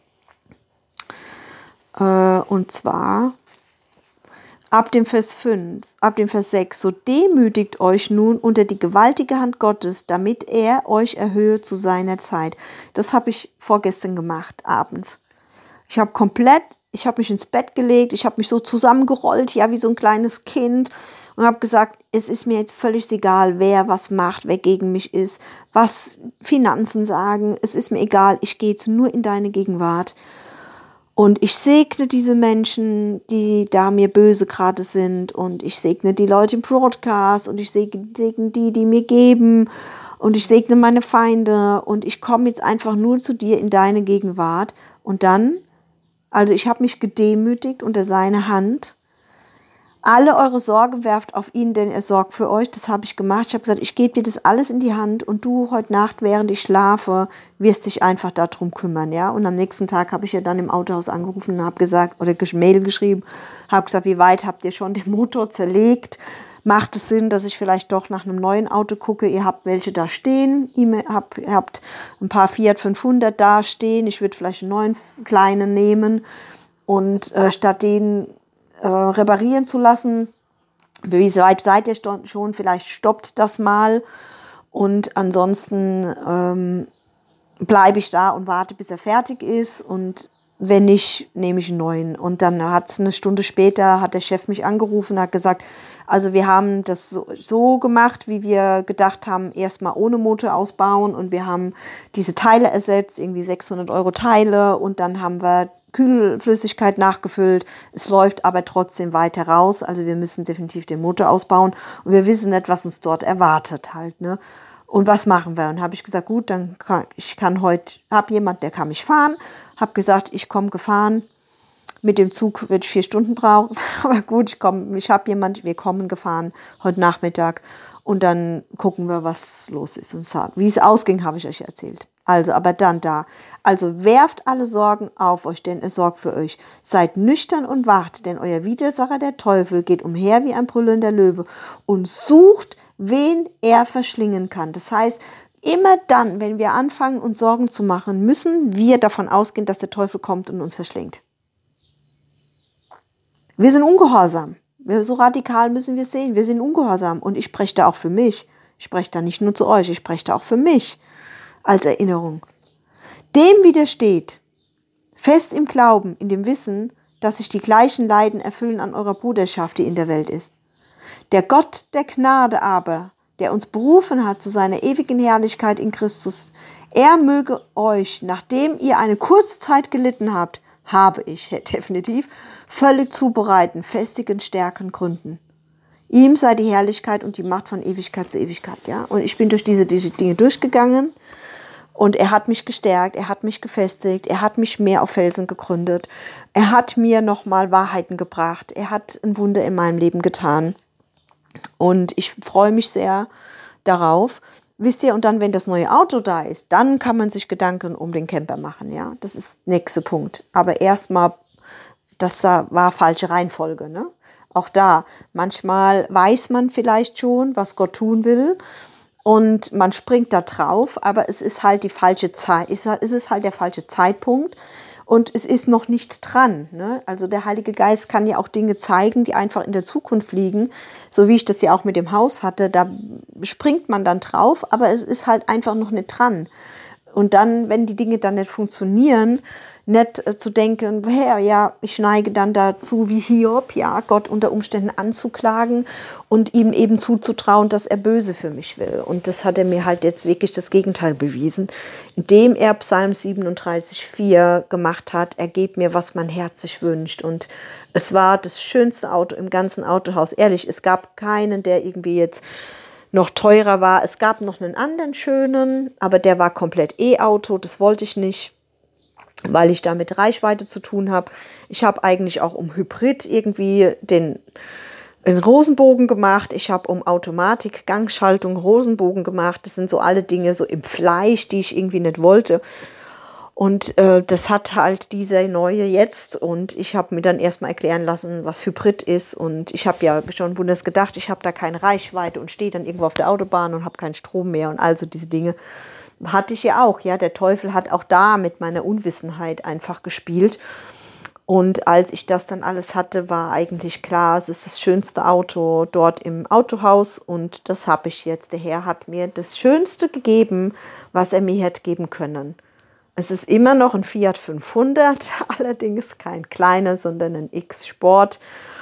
Äh, und zwar ab dem Vers fünf, ab dem Vers sechs, so demütigt euch nun unter die gewaltige Hand Gottes, damit er euch erhöhe zu seiner Zeit. Das habe ich vorgestern gemacht, abends. Ich habe komplett Ich habe mich ins Bett gelegt, ich habe mich so zusammengerollt, ja, wie so ein kleines Kind und habe gesagt, es ist mir jetzt völlig egal, wer was macht, wer gegen mich ist, was Finanzen sagen, es ist mir egal, ich gehe jetzt nur in deine Gegenwart. Und ich segne diese Menschen, die da mir böse gerade sind und ich segne die Leute im Broadcast und ich segne die, die mir geben und ich segne meine Feinde und ich komme jetzt einfach nur zu dir in deine Gegenwart und dann Also ich habe mich gedemütigt unter seine Hand. Alle eure Sorge werft auf ihn, denn er sorgt für euch. Das habe ich gemacht. Ich habe gesagt, ich gebe dir das alles in die Hand und du heute Nacht, während ich schlafe, wirst dich einfach darum kümmern. Ja? Und am nächsten Tag habe ich ja dann im Autohaus angerufen und habe gesagt, oder Mail geschrieben, habe gesagt, wie weit habt ihr schon den Motor zerlegt? Macht es Sinn, dass ich vielleicht doch nach einem neuen Auto gucke? Ihr habt welche da stehen. Ihr habt, ihr habt ein paar Fiat fünfhundert da stehen. Ich würde vielleicht einen neuen kleinen nehmen und äh, statt den äh, reparieren zu lassen, wie weit seid ihr schon? Vielleicht stoppt das mal und ansonsten ähm, bleibe ich da und warte, bis er fertig ist und wenn nicht, nehme ich einen neuen. Und dann hat eine Stunde später hat der Chef mich angerufen und hat gesagt, Also wir haben das so, so gemacht, wie wir gedacht haben, erstmal ohne Motor ausbauen und wir haben diese Teile ersetzt, irgendwie sechshundert Euro Teile und dann haben wir Kühlflüssigkeit nachgefüllt. Es läuft aber trotzdem weiter raus, also wir müssen definitiv den Motor ausbauen und wir wissen nicht, was uns dort erwartet halt, ne? Und was machen wir? Und habe ich gesagt, gut, dann kann ich kann heute, habe jemand, der kann mich fahren, habe gesagt, ich komme gefahren. Mit dem Zug würde ich vier Stunden brauchen, aber gut, ich komme, ich habe jemand, wir kommen gefahren heute Nachmittag und dann gucken wir, was los ist und wie es ausging, habe ich euch erzählt. Also, aber dann da. Also werft alle Sorgen auf euch, denn es sorgt für euch. Seid nüchtern und wacht, denn euer Widersacher, der Teufel, geht umher wie ein brüllender Löwe und sucht, wen er verschlingen kann. Das heißt, immer dann, wenn wir anfangen, uns Sorgen zu machen, müssen wir davon ausgehen, dass der Teufel kommt und uns verschlingt. Wir sind ungehorsam. So radikal müssen wir es sehen. Wir sind ungehorsam. Und ich spreche da auch für mich. Ich spreche da nicht nur zu euch, ich spreche da auch für mich als Erinnerung. Dem widersteht, fest im Glauben, in dem Wissen, dass sich die gleichen Leiden erfüllen an eurer Bruderschaft, die in der Welt ist. Der Gott der Gnade aber, der uns berufen hat zu seiner ewigen Herrlichkeit in Christus, er möge euch, nachdem ihr eine kurze Zeit gelitten habt, habe ich definitiv, völlig zubereiten, festigen, stärken, gründen. Ihm sei die Herrlichkeit und die Macht von Ewigkeit zu Ewigkeit. Ja? Und ich bin durch diese, diese Dinge durchgegangen und er hat mich gestärkt, er hat mich gefestigt, er hat mich mehr auf Felsen gegründet, er hat mir nochmal Wahrheiten gebracht, er hat ein Wunder in meinem Leben getan. Und ich freue mich sehr darauf. Wisst ihr, und dann, wenn das neue Auto da ist, dann kann man sich Gedanken um den Camper machen. Ja, das ist der nächste Punkt. Aber erstmal, das war falsche Reihenfolge. Ne? Auch da, manchmal weiß man vielleicht schon, was Gott tun will. Und man springt da drauf, aber es ist halt die falsche Zeit, es ist halt der falsche Zeitpunkt. Und es ist noch nicht dran. Ne? Also der Heilige Geist kann ja auch Dinge zeigen, die einfach in der Zukunft liegen. So wie ich das ja auch mit dem Haus hatte. Da springt man dann drauf, aber es ist halt einfach noch nicht dran. Und dann, wenn die Dinge dann nicht funktionieren, nicht äh, zu denken, hey, ja, ich neige dann dazu, wie Hiob, ja, Gott unter Umständen anzuklagen und ihm eben zuzutrauen, dass er böse für mich will. Und das hat er mir halt jetzt wirklich das Gegenteil bewiesen, indem er Psalm siebenunddreißig vier gemacht hat, er gibt mir, was mein Herz sich wünscht. Und es war das schönste Auto im ganzen Autohaus. Ehrlich, es gab keinen, der irgendwie jetzt noch teurer war. Es gab noch einen anderen schönen, aber der war komplett E-Auto, das wollte ich nicht, weil ich da mit Reichweite zu tun habe. Ich habe eigentlich auch um Hybrid irgendwie den, den Rosenbogen gemacht. Ich habe um Automatik, Gangschaltung, Rosenbogen gemacht. Das sind so alle Dinge so im Fleisch, die ich irgendwie nicht wollte. Und äh, das hat halt dieser neue jetzt. Und ich habe mir dann erstmal erklären lassen, was Hybrid ist. Und ich habe ja schon wunders gedacht, ich habe da keine Reichweite und stehe dann irgendwo auf der Autobahn und habe keinen Strom mehr und also diese Dinge. Hatte ich ja auch, ja, der Teufel hat auch da mit meiner Unwissenheit einfach gespielt. Und als ich das dann alles hatte, war eigentlich klar, es ist das schönste Auto dort im Autohaus und das habe ich jetzt. Der Herr hat mir das Schönste gegeben, was er mir hätte geben können. Es ist immer noch ein Fiat fünfhundert, allerdings kein kleiner, sondern ein X-Sport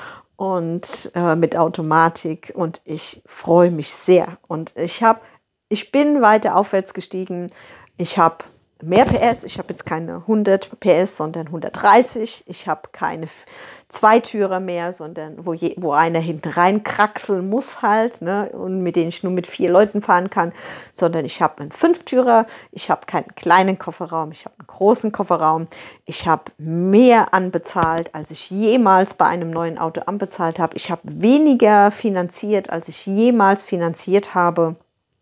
und äh, mit Automatik und ich freue mich sehr. Und ich habe Ich bin weiter aufwärts gestiegen. Ich habe mehr P S. Ich habe jetzt keine hundert P S, sondern hundertdreißig. Ich habe keine Zweitürer mehr, sondern wo, je, wo einer hinten reinkraxeln muss halt, ne, und mit denen ich nur mit vier Leuten fahren kann, sondern ich habe einen Fünftürer. Ich habe keinen kleinen Kofferraum. Ich habe einen großen Kofferraum. Ich habe mehr anbezahlt, als ich jemals bei einem neuen Auto anbezahlt habe. Ich habe weniger finanziert, als ich jemals finanziert habe.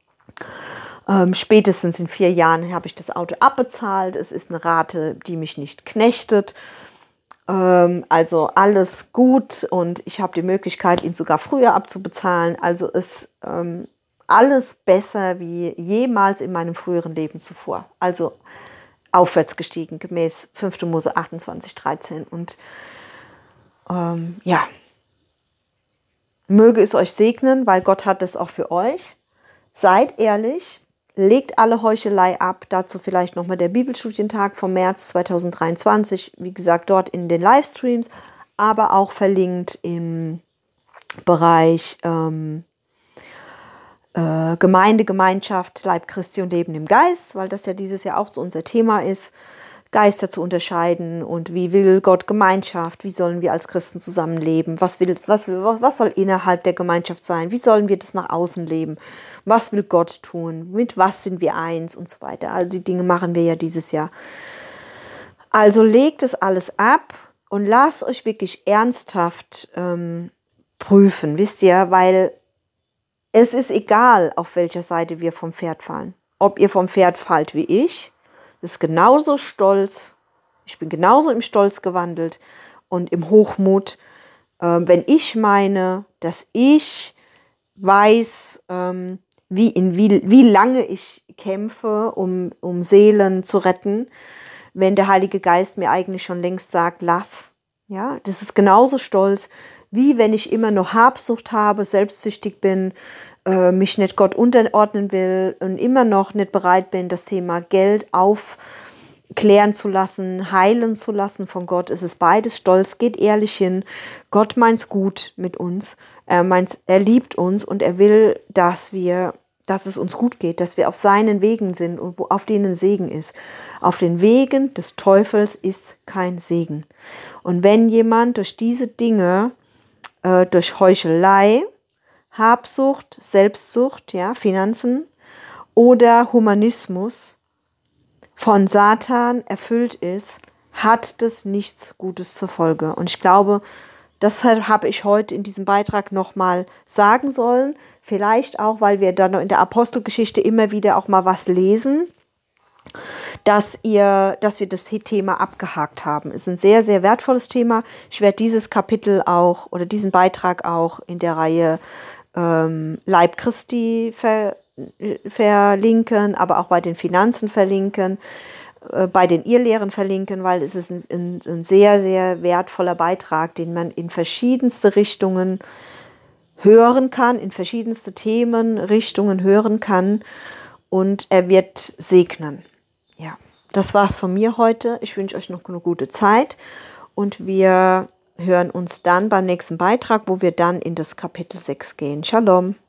Ähm, spätestens in vier Jahren habe ich das Auto abbezahlt. Es ist eine Rate, die mich nicht knechtet. Ähm, also alles gut und ich habe die Möglichkeit, ihn sogar früher abzubezahlen. Also ist ähm, alles besser wie jemals in meinem früheren Leben zuvor. Also aufwärts gestiegen, gemäß fünfter Mose achtundzwanzig dreizehn. Und ähm, ja, möge es euch segnen, weil Gott hat es auch für euch. Seid ehrlich, legt alle Heuchelei ab. Dazu vielleicht nochmal der Bibelstudientag vom März zweitausenddreiundzwanzig. Wie gesagt, dort in den Livestreams, aber auch verlinkt im Bereich ähm, äh, Gemeinde, Gemeinschaft, Leib Christi und Leben im Geist, weil das ja dieses Jahr auch so unser Thema ist, Geister zu unterscheiden und wie will Gott Gemeinschaft, wie sollen wir als Christen zusammenleben, was, will, was, will, was soll innerhalb der Gemeinschaft sein, wie sollen wir das nach außen leben, was will Gott tun, mit was sind wir eins und so weiter. All die Dinge machen wir ja dieses Jahr. Also legt es alles ab und lasst euch wirklich ernsthaft ähm, prüfen, wisst ihr, weil es ist egal, auf welcher Seite wir vom Pferd fallen. Ob ihr vom Pferd fallt wie ich, ist genauso stolz, ich bin genauso im Stolz gewandelt und im Hochmut, äh, wenn ich meine, dass ich weiß, ähm, wie, in wie, wie lange ich kämpfe, um, um Seelen zu retten, wenn der Heilige Geist mir eigentlich schon längst sagt, lass. Ja, das ist genauso stolz, wie wenn ich immer noch Habsucht habe, selbstsüchtig bin, äh, mich nicht Gott unterordnen will und immer noch nicht bereit bin, das Thema Geld aufklären zu lassen, heilen zu lassen von Gott. Es ist beides stolz, geht ehrlich hin. Gott meint's gut mit uns. Er meint, er liebt uns und er will, dass wir, dass es uns gut geht, dass wir auf seinen Wegen sind und wo, auf denen Segen ist. Auf den Wegen des Teufels ist kein Segen. Und wenn jemand durch diese Dinge, äh, durch Heuchelei, Habsucht, Selbstsucht, ja, Finanzen oder Humanismus von Satan erfüllt ist, hat das nichts Gutes zur Folge. Und ich glaube, deshalb habe ich heute in diesem Beitrag nochmal sagen sollen, vielleicht auch, weil wir dann in der Apostelgeschichte immer wieder auch mal was lesen, dass, ihr, dass wir das Thema abgehakt haben. Es ist ein sehr, sehr wertvolles Thema. Ich werde dieses Kapitel auch oder diesen Beitrag auch in der Reihe ähm, Leib Christi ver, verlinken, aber auch bei den Finanzen verlinken, äh, bei den Irrlehren verlinken, weil es ist ein, ein, ein sehr, sehr wertvoller Beitrag, den man in verschiedenste Richtungen hören kann, in verschiedenste Themen, Richtungen hören kann und er wird segnen. Ja, das war's von mir heute. Ich wünsche euch noch eine gute Zeit und wir hören uns dann beim nächsten Beitrag, wo wir dann in das Kapitel sechs gehen. Shalom.